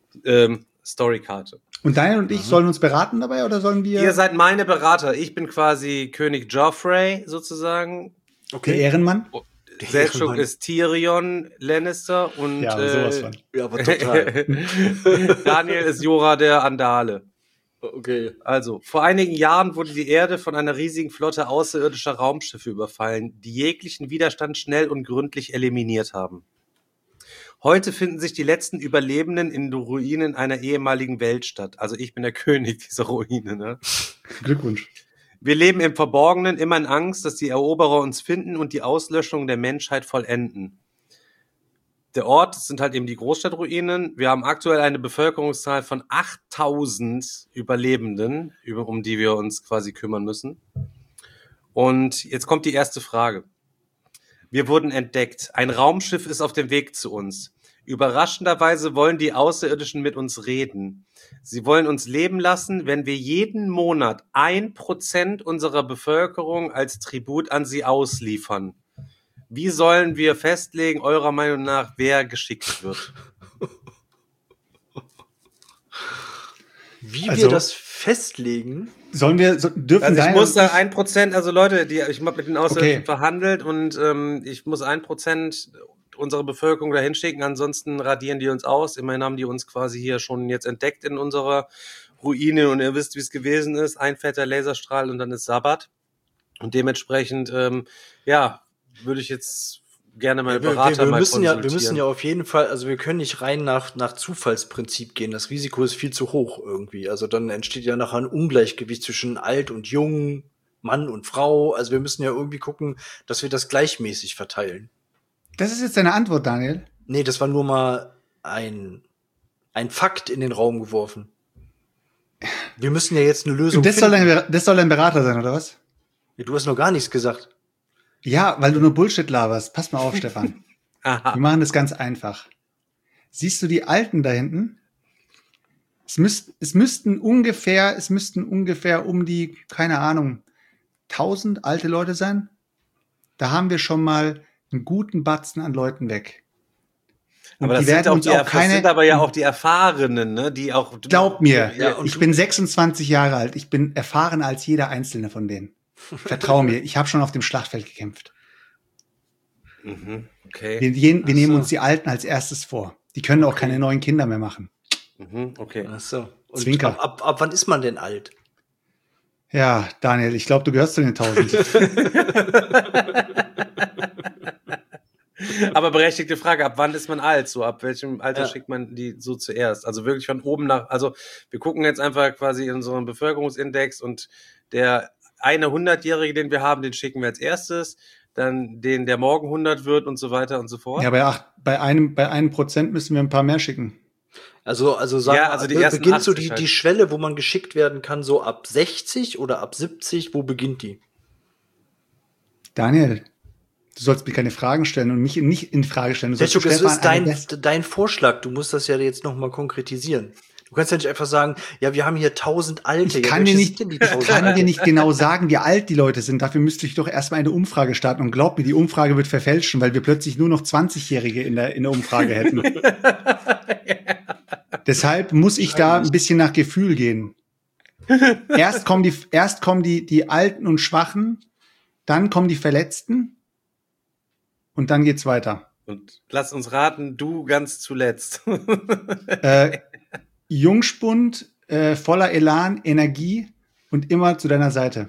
Storykarte. Und Daniel und ich sollen uns beraten dabei oder sollen wir? Ihr seid meine Berater. Ich bin quasi König Joffrey sozusagen. Okay. Der Ehrenmann. Selchuk ist Tyrion Lannister und sowas von. Ja, aber total. Daniel ist Jorah der Andale. Okay. Also, vor einigen Jahren wurde die Erde von einer riesigen Flotte außerirdischer Raumschiffe überfallen, die jeglichen Widerstand schnell und gründlich eliminiert haben. Heute finden sich die letzten Überlebenden in den Ruinen einer ehemaligen Weltstadt. Also ich bin der König dieser Ruine, ne? Glückwunsch. Wir leben im Verborgenen, immer in Angst, dass die Eroberer uns finden und die Auslöschung der Menschheit vollenden. Der Ort sind halt eben die Großstadtruinen. Wir haben aktuell eine Bevölkerungszahl von 8000 Überlebenden, um die wir uns quasi kümmern müssen. Und jetzt kommt die erste Frage. Wir wurden entdeckt. Ein Raumschiff ist auf dem Weg zu uns. Überraschenderweise wollen die Außerirdischen mit uns reden. Sie wollen uns leben lassen, wenn wir jeden Monat 1% unserer Bevölkerung als Tribut an sie ausliefern. Wie sollen wir festlegen, eurer Meinung nach, wer geschickt wird? Wie wir das festlegen? Dürfen Also ich deine- muss da 1%, also Leute, ich habe mit den Außerirdischen verhandelt und ich muss 1% unserer Bevölkerung dahin schicken, ansonsten radieren die uns aus. Immerhin haben die uns quasi hier schon jetzt entdeckt in unserer Ruine und ihr wisst, wie es gewesen ist. Ein fetter Laserstrahl und dann ist Sabbat. Und dementsprechend, würde ich jetzt gerne mal Berater wir mal müssen konsultieren. ja auf jeden Fall, also wir können nicht rein nach Zufallsprinzip gehen. Das Risiko ist viel zu hoch irgendwie. Also dann entsteht ja nachher ein Ungleichgewicht zwischen alt und jung, Mann und Frau. Also wir müssen ja irgendwie gucken, dass wir das gleichmäßig verteilen. Das ist jetzt deine Antwort, Daniel. Nee, das war nur mal ein Fakt in den Raum geworfen. Wir müssen ja jetzt eine Lösung Das finden. das soll ein Berater sein, oder was? Ja, du hast noch gar nichts gesagt. Ja, weil du nur Bullshit laberst. Pass mal auf, Stefan. Aha. Wir machen das ganz einfach. Siehst du die Alten da hinten? Es müssten ungefähr um die, keine Ahnung, 1000 alte Leute sein. Da haben wir schon mal einen guten Batzen an Leuten weg. Und Aber das sind, auch das sind aber ja auch die Erfahrenen, ne? Die auch. Glaub mir, Ja, und ich bin 26 Jahre alt. Ich bin erfahrener als jeder einzelne von denen. Vertrau mir, ich habe schon auf dem Schlachtfeld gekämpft. Mhm, okay. Wir nehmen uns die Alten als erstes vor. Die können auch keine neuen Kinder mehr machen. Mhm, okay. Ach so. Und Zwinker. ab wann ist man denn alt? Ja, Daniel, ich glaube, du gehörst zu den 1000. Aber berechtigte Frage, ab wann ist man alt? So, ab welchem Alter schickt man die so zuerst? Also wirklich von oben nach, also wir gucken jetzt einfach quasi in unseren Bevölkerungsindex und der eine 100-Jährige, den wir haben, den schicken wir als erstes, dann den, der morgen 100 wird und so weiter und so fort. Ja, bei einem Prozent müssen wir ein paar mehr schicken. Also sagen Ja, also die ersten beginnt so 80 halt. die Schwelle, wo man geschickt werden kann, so ab 60 oder ab 70, wo beginnt die? Daniel, du sollst mir keine Fragen stellen und mich nicht in Frage stellen. Du sollst Selçuk, es Stefan ist dein Vorschlag. Du musst das ja jetzt noch mal konkretisieren. Du kannst ja nicht einfach sagen, ja, wir haben hier 1000 Alte. Ich Ja, kann welche dir sind nicht, denn die ich 1000 kann dir Alte? nicht genau sagen, wie alt die Leute sind. Dafür müsste ich doch erstmal eine Umfrage starten. Und glaub mir, die Umfrage wird verfälschen, weil wir plötzlich nur noch 20-Jährige in der Umfrage hätten. Deshalb muss ich da ein bisschen nach Gefühl gehen. Erst kommen die Alten und Schwachen, dann kommen die Verletzten und dann geht's weiter. Und lass uns raten, du ganz zuletzt. Jungspund, voller Elan, Energie und immer zu deiner Seite.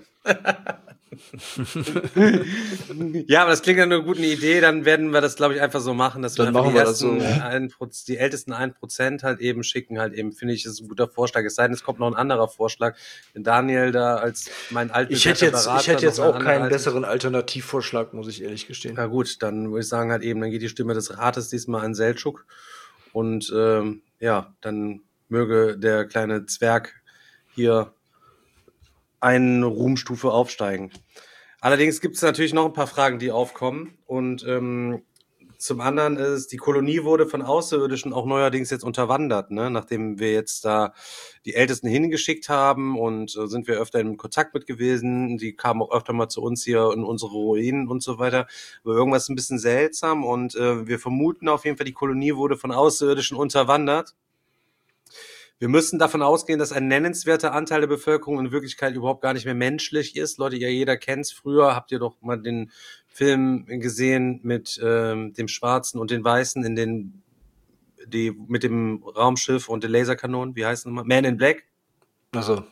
Ja, aber das klingt ja eine gute Idee, dann werden wir das, glaube ich, einfach so machen, dass Dann wir einfach machen wir das so. die ältesten 1% halt eben schicken, halt eben, finde ich, ist ein guter Vorschlag. Es sei denn, es kommt noch ein anderer Vorschlag. Wenn Daniel da als mein alter Ich hätte jetzt noch auch eine keinen andere besseren Alternativvorschlag, muss ich ehrlich gestehen. Na gut, dann würde ich sagen halt eben, dann geht die Stimme des Rates diesmal an Selçuk und dann möge der kleine Zwerg hier eine Ruhmstufe aufsteigen. Allerdings gibt es natürlich noch ein paar Fragen, die aufkommen und zum anderen ist, die Kolonie wurde von Außerirdischen auch neuerdings jetzt unterwandert, ne? Nachdem wir jetzt da die Ältesten hingeschickt haben und sind wir öfter in Kontakt mit gewesen. Die kamen auch öfter mal zu uns hier in unsere Ruinen und so weiter. Aber irgendwas ein bisschen seltsam und wir vermuten auf jeden Fall, die Kolonie wurde von Außerirdischen unterwandert. Wir müssen davon ausgehen, dass ein nennenswerter Anteil der Bevölkerung in Wirklichkeit überhaupt gar nicht mehr menschlich ist. Leute, jeder kennt's. Früher habt ihr doch mal den Film gesehen mit dem Schwarzen und den Weißen mit dem Raumschiff und den Laserkanonen. Wie heißt es nochmal? Man in Black. Also,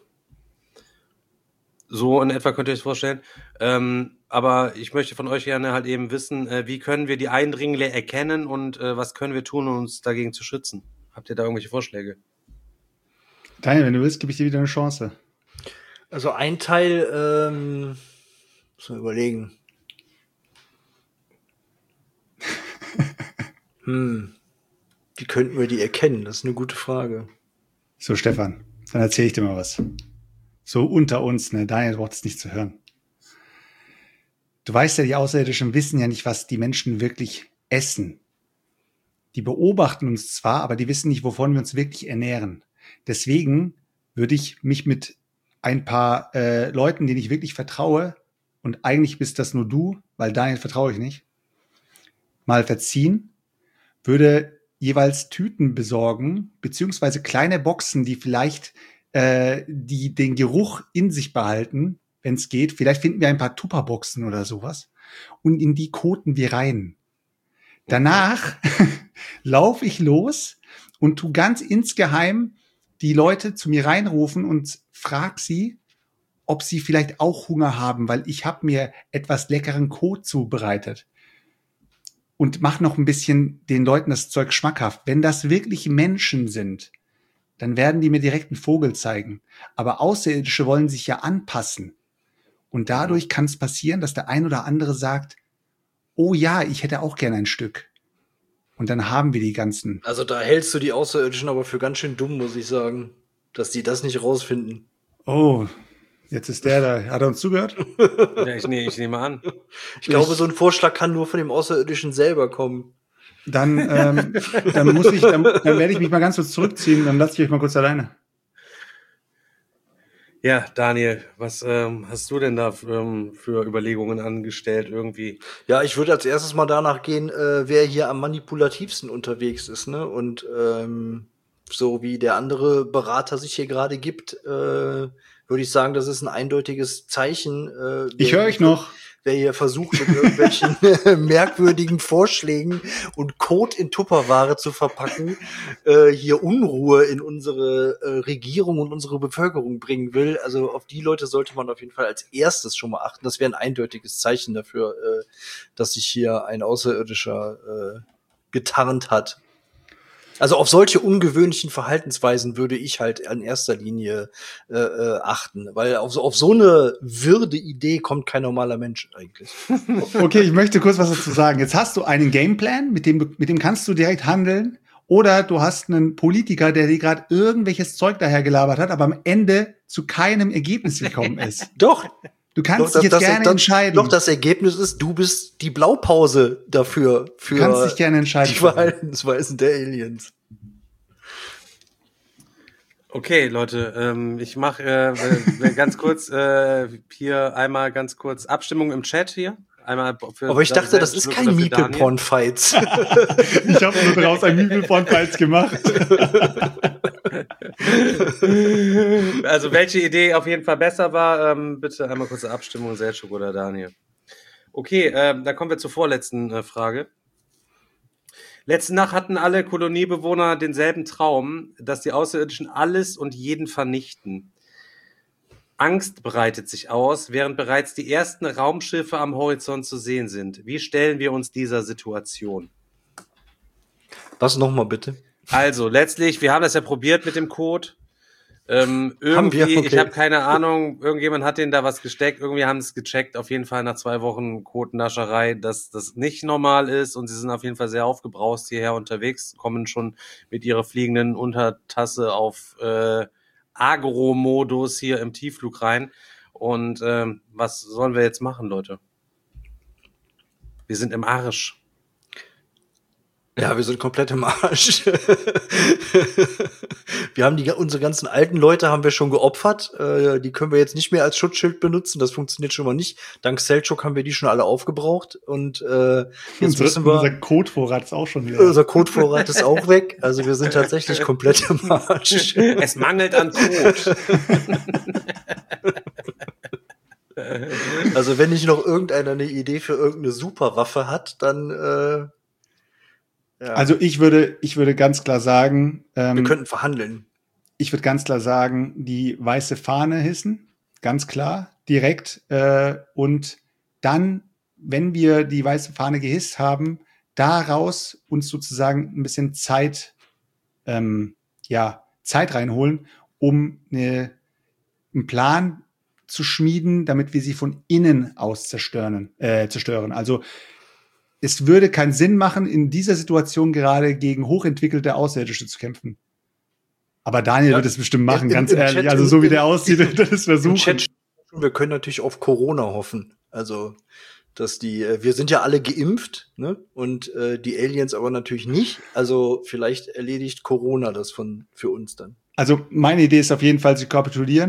So in etwa könnt ihr euch das vorstellen. Aber ich möchte von euch gerne halt eben wissen, wie können wir die Eindringlinge erkennen und was können wir tun, um uns dagegen zu schützen? Habt ihr da irgendwelche Vorschläge? Daniel, wenn du willst, gebe ich dir wieder eine Chance. also ein Teil, muss man überlegen. Wie könnten wir die erkennen? Das ist eine gute Frage. So, Stefan, dann erzähle ich dir mal was. So unter uns, ne? Daniel braucht es nicht zu hören. Du weißt ja, die Außerirdischen wissen ja nicht, was die Menschen wirklich essen. Die beobachten uns zwar, aber die wissen nicht, wovon wir uns wirklich ernähren. Deswegen würde ich mich mit ein paar Leuten, denen ich wirklich vertraue, und eigentlich bist das nur du, weil Daniel vertraue ich nicht, mal verziehen, würde jeweils Tüten besorgen, beziehungsweise kleine Boxen, die vielleicht die den Geruch in sich behalten, wenn es geht. Vielleicht finden wir ein paar Tupperboxen oder sowas und in die koten wir rein. Danach laufe ich los und tu ganz insgeheim die Leute zu mir reinrufen und frag sie, ob sie vielleicht auch Hunger haben, weil ich habe mir etwas leckeren Kot zubereitet. Und mach noch ein bisschen den Leuten das Zeug schmackhaft. Wenn das wirklich Menschen sind, dann werden die mir direkt einen Vogel zeigen. Aber Außerirdische wollen sich ja anpassen. Und dadurch kann es passieren, dass der ein oder andere sagt, oh ja, ich hätte auch gern ein Stück. Und dann haben wir die ganzen. Also da hältst du die Außerirdischen aber für ganz schön dumm, muss ich sagen, dass die das nicht rausfinden. Oh, jetzt ist der da. Hat er uns zugehört? Ja, ich nehme an. Ich glaube, so ein Vorschlag kann nur von dem Außerirdischen selber kommen. Dann werde ich mich mal ganz kurz zurückziehen, dann lasse ich euch mal kurz alleine. Ja, Daniel, was hast du denn da für Überlegungen angestellt irgendwie? Ja, ich würde als erstes mal danach gehen, wer hier am manipulativsten unterwegs ist, ne? Und so wie der andere Berater sich hier gerade gibt, würde ich sagen, das ist ein eindeutiges Zeichen. Ich höre euch noch. Wer hier versucht, mit irgendwelchen merkwürdigen Vorschlägen und Code in Tupperware zu verpacken, hier Unruhe in unsere Regierung und unsere Bevölkerung bringen will. Also auf die Leute sollte man auf jeden Fall als erstes schon mal achten. Das wäre ein eindeutiges Zeichen dafür, dass sich hier ein Außerirdischer getarnt hat. Also auf solche ungewöhnlichen Verhaltensweisen würde ich halt in erster Linie achten, weil auf so eine wirde Idee kommt kein normaler Mensch eigentlich. Okay, ich möchte kurz was dazu sagen. Jetzt hast du einen Gameplan, mit dem kannst du direkt handeln, oder du hast einen Politiker, der dir gerade irgendwelches Zeug dahergelabert hat, aber am Ende zu keinem Ergebnis gekommen ist. Doch. Du kannst dich jetzt gerne entscheiden. Doch, das Ergebnis ist, du bist die Blaupause dafür. Du kannst dich gerne entscheiden. Die Verhaltensweisen der Aliens. Okay, Leute, ich mache ganz kurz hier einmal ganz kurz Abstimmung im Chat hier. Einmal für aber ich dachte, das ist kein Meeple-Porn-Fights. Ich habe nur daraus ein Meeple-Porn-Fights gemacht. Also welche Idee auf jeden Fall besser war, bitte einmal kurze Abstimmung, Selçuk oder Daniel. Okay, dann kommen wir zur vorletzten Frage. Letzte Nacht hatten alle Koloniebewohner denselben Traum, dass die Außerirdischen alles und jeden vernichten. Angst breitet sich aus, während bereits die ersten Raumschiffe am Horizont zu sehen sind. Wie stellen wir uns dieser Situation? Was nochmal bitte? Also, letztlich, wir haben das ja probiert mit dem Code. Irgendwie, haben wir? Okay. Ich habe keine Ahnung, irgendjemand hat denen da was gesteckt, irgendwie haben es gecheckt, auf jeden Fall nach 2 Wochen Codenascherei, dass das nicht normal ist und sie sind auf jeden Fall sehr aufgebraust hierher unterwegs, kommen schon mit ihrer fliegenden Untertasse auf Agro-Modus hier im Tiefflug rein. Und was sollen wir jetzt machen, Leute? Wir sind im Arsch. Ja, wir sind komplett im Arsch. Wir haben unsere ganzen alten Leute haben wir schon geopfert. Die können wir jetzt nicht mehr als Schutzschild benutzen. Das funktioniert schon mal nicht. Dank Selçuk haben wir die schon alle aufgebraucht. Und jetzt müssen wir. Unser Codevorrat ist auch schon wieder. Unser Codevorrat ist auch weg. Also wir sind tatsächlich komplett im Arsch. Es mangelt an Code. Also wenn nicht noch irgendeiner eine Idee für irgendeine Superwaffe hat, dann ja. Also ich würde ganz klar sagen, wir könnten verhandeln. Ich würde ganz klar sagen, die weiße Fahne hissen, ganz klar, direkt. Und dann, wenn wir die weiße Fahne gehisst haben, daraus uns sozusagen ein bisschen Zeit reinholen, um einen Plan zu schmieden, damit wir sie von innen aus zerstören. Also es würde keinen Sinn machen, in dieser Situation gerade gegen hochentwickelte Außerirdische zu kämpfen. Aber Daniel wird es bestimmt machen, ganz ehrlich. Chat, also so wie der aussieht, das versuchen. Wir können natürlich auf Corona hoffen. Also, dass wir sind ja alle geimpft, ne? Und die Aliens aber natürlich nicht. Also vielleicht erledigt Corona das für uns dann. Also meine Idee ist auf jeden Fall, sie kapitulieren.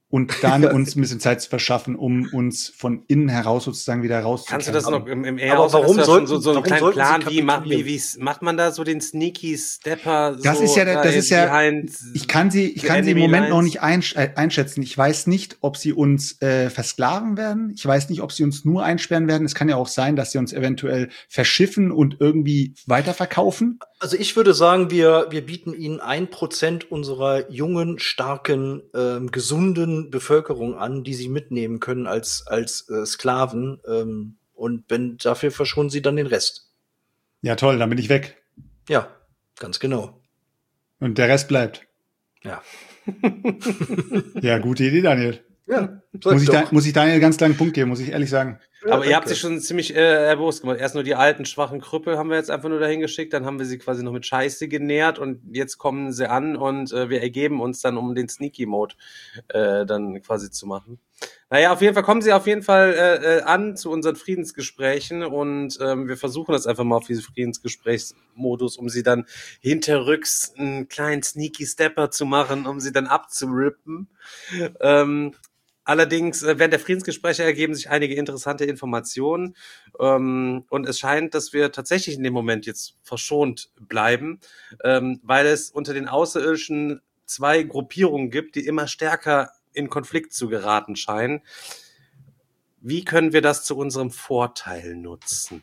und dann uns ein bisschen Zeit zu verschaffen, um uns von innen heraus sozusagen wieder rauszukehren. Kannst du das noch im Aber Aus, warum hast du da schon sollten- so einen warum kleinen sollten Plan, sie wie kapitulieren? macht man da so den Sneaky Stepper? Das so, ist ja, das ist ja, behind ich kann sie im enemy Moment noch lines? nicht einschätzen. Ich weiß nicht, ob sie uns versklaven werden. Ich weiß nicht, ob sie uns nur einsperren werden. Es kann ja auch sein, dass sie uns eventuell verschiffen und irgendwie weiterverkaufen. Also ich würde sagen, wir bieten ihnen 1% unserer jungen, starken, gesunden Bevölkerung an, die sie mitnehmen können als Sklaven. Und wenn dafür verschonen sie dann den Rest. Ja, toll, dann bin ich weg. Ja, ganz genau. Und der Rest bleibt. Ja. Ja, gute Idee, Daniel. Ja, Muss ich Daniel ganz langen Punkt geben, muss ich ehrlich sagen. Aber ihr habt sich schon ziemlich erbost gemacht. Erst nur die alten, schwachen Krüppel haben wir jetzt einfach nur dahin geschickt, dann haben wir sie quasi noch mit Scheiße genährt und jetzt kommen sie an und wir ergeben uns dann, um den Sneaky-Mode dann quasi zu machen. Naja, auf jeden Fall kommen sie auf jeden Fall an zu unseren Friedensgesprächen und wir versuchen das einfach mal auf diese Friedensgesprächsmodus, um sie dann hinterrücks einen kleinen Sneaky-Stepper zu machen, um sie dann abzurippen. Allerdings, während der Friedensgespräche ergeben sich einige interessante Informationen und es scheint, dass wir tatsächlich in dem Moment jetzt verschont bleiben, weil es unter den Außerirdischen 2 Gruppierungen gibt, die immer stärker in Konflikt zu geraten scheinen. Wie können wir das zu unserem Vorteil nutzen?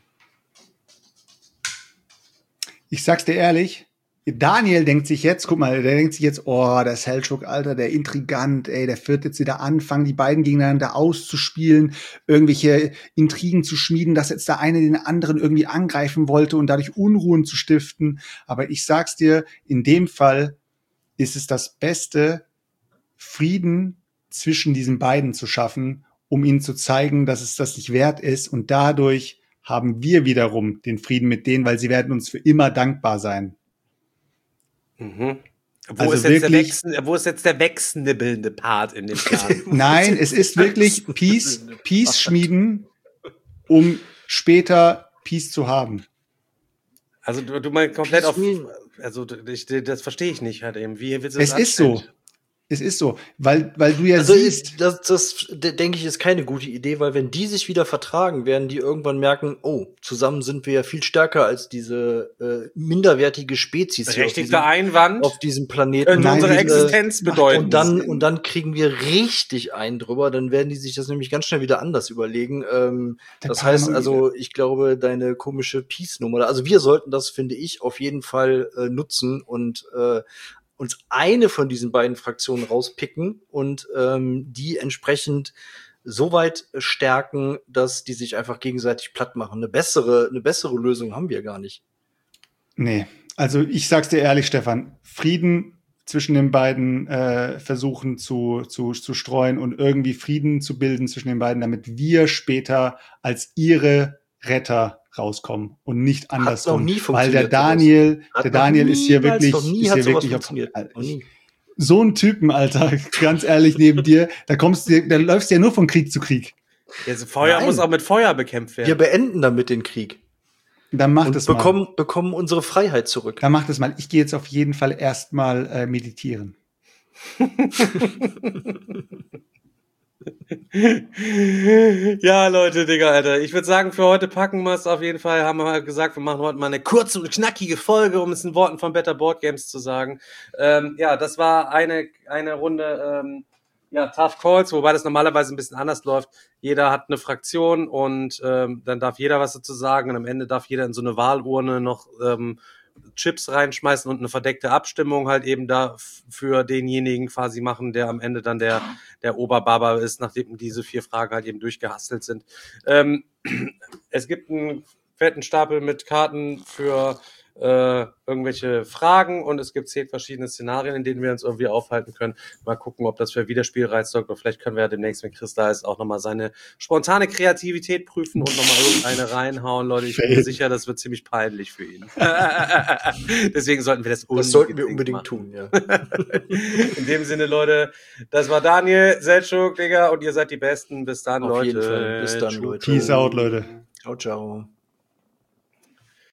Ich sag's dir ehrlich, Daniel denkt sich jetzt, guck mal, der denkt sich jetzt, oh, der Selçuk, Alter, der Intrigant, ey, der wird jetzt wieder anfangen, die beiden gegeneinander auszuspielen, irgendwelche Intrigen zu schmieden, dass jetzt der eine den anderen irgendwie angreifen wollte und dadurch Unruhen zu stiften. Aber ich sag's dir, in dem Fall ist es das Beste, Frieden zwischen diesen beiden zu schaffen, um ihnen zu zeigen, dass es das nicht wert ist. Und dadurch haben wir wiederum den Frieden mit denen, weil sie werden uns für immer dankbar sein. Mhm. Also Wo ist jetzt der wegschnibbelnde Part in dem Plan? Nein, es ist wirklich Peace schmieden, um später Peace zu haben. Also du meinst komplett das verstehe ich nicht halt eben. Wie willst du das Es ist so. anstellen? Es ist so, weil du ja Also siehst, das denke ich, ist keine gute Idee, weil wenn die sich wieder vertragen, werden die irgendwann merken, oh, zusammen sind wir ja viel stärker als diese minderwertige Spezies hier Berechtigter Einwand. auf diesem Planeten. Könnte Nein, unsere die- Existenz bedeuten. Und dann kriegen wir richtig einen drüber, dann werden die sich das nämlich ganz schnell wieder anders überlegen. Das heißt Paranoide. also, ich glaube, deine komische Peace-Nummer, also wir sollten das, finde ich, auf jeden Fall nutzen und uns eine von diesen beiden Fraktionen rauspicken und die entsprechend so weit stärken, dass die sich einfach gegenseitig platt machen. Eine bessere Lösung haben wir gar nicht. nee, also ich sag's dir ehrlich, Stefan, Frieden zwischen den beiden versuchen zu streuen und irgendwie Frieden zu bilden zwischen den beiden, damit wir später als ihre Retter rauskommen und nicht andersrum. noch nie Weil der funktioniert, Daniel ist hier wirklich, so ein Typen, Alter, ganz ehrlich, neben dir, da läufst du ja nur von Krieg zu Krieg. Also Feuer Nein. muss auch mit Feuer bekämpft werden. Wir beenden damit den Krieg Dann mach und das mal. bekommen unsere Freiheit zurück. Dann mach das mal. Ich gehe jetzt auf jeden Fall erstmal meditieren. Ja, Leute, Digga, Alter. Ich würde sagen, für heute packen wir es auf jeden Fall. Haben wir halt gesagt, wir machen heute mal eine kurze und knackige Folge, um es in Worten von Better Board Games zu sagen. Ja, das war eine Runde Tough Calls, wobei das normalerweise ein bisschen anders läuft. Jeder hat eine Fraktion und dann darf jeder was dazu sagen und am Ende darf jeder in so eine Wahlurne noch Chips reinschmeißen und eine verdeckte Abstimmung halt eben da für denjenigen quasi machen, der am Ende dann der Oberbaba ist, nachdem diese 4 Fragen halt eben durchgehastelt sind. Es gibt einen fetten Stapel mit Karten für irgendwelche Fragen und es gibt 10 verschiedene Szenarien, in denen wir uns irgendwie aufhalten können. Mal gucken, ob das für Wiederspielreiz sorgt oder vielleicht können wir ja demnächst, wenn Chris da ist, auch nochmal seine spontane Kreativität prüfen und nochmal irgendeine reinhauen. Leute, ich bin mir sicher, das wird ziemlich peinlich für ihn. Deswegen sollten wir das unbedingt machen. tun, ja. In dem Sinne, Leute, das war Daniel, Selçuk, Digga, und ihr seid die Besten. Bis dann, Auf Leute. jeden Fall. Bis dann, Leute. Peace out, Leute. Ciao, ciao.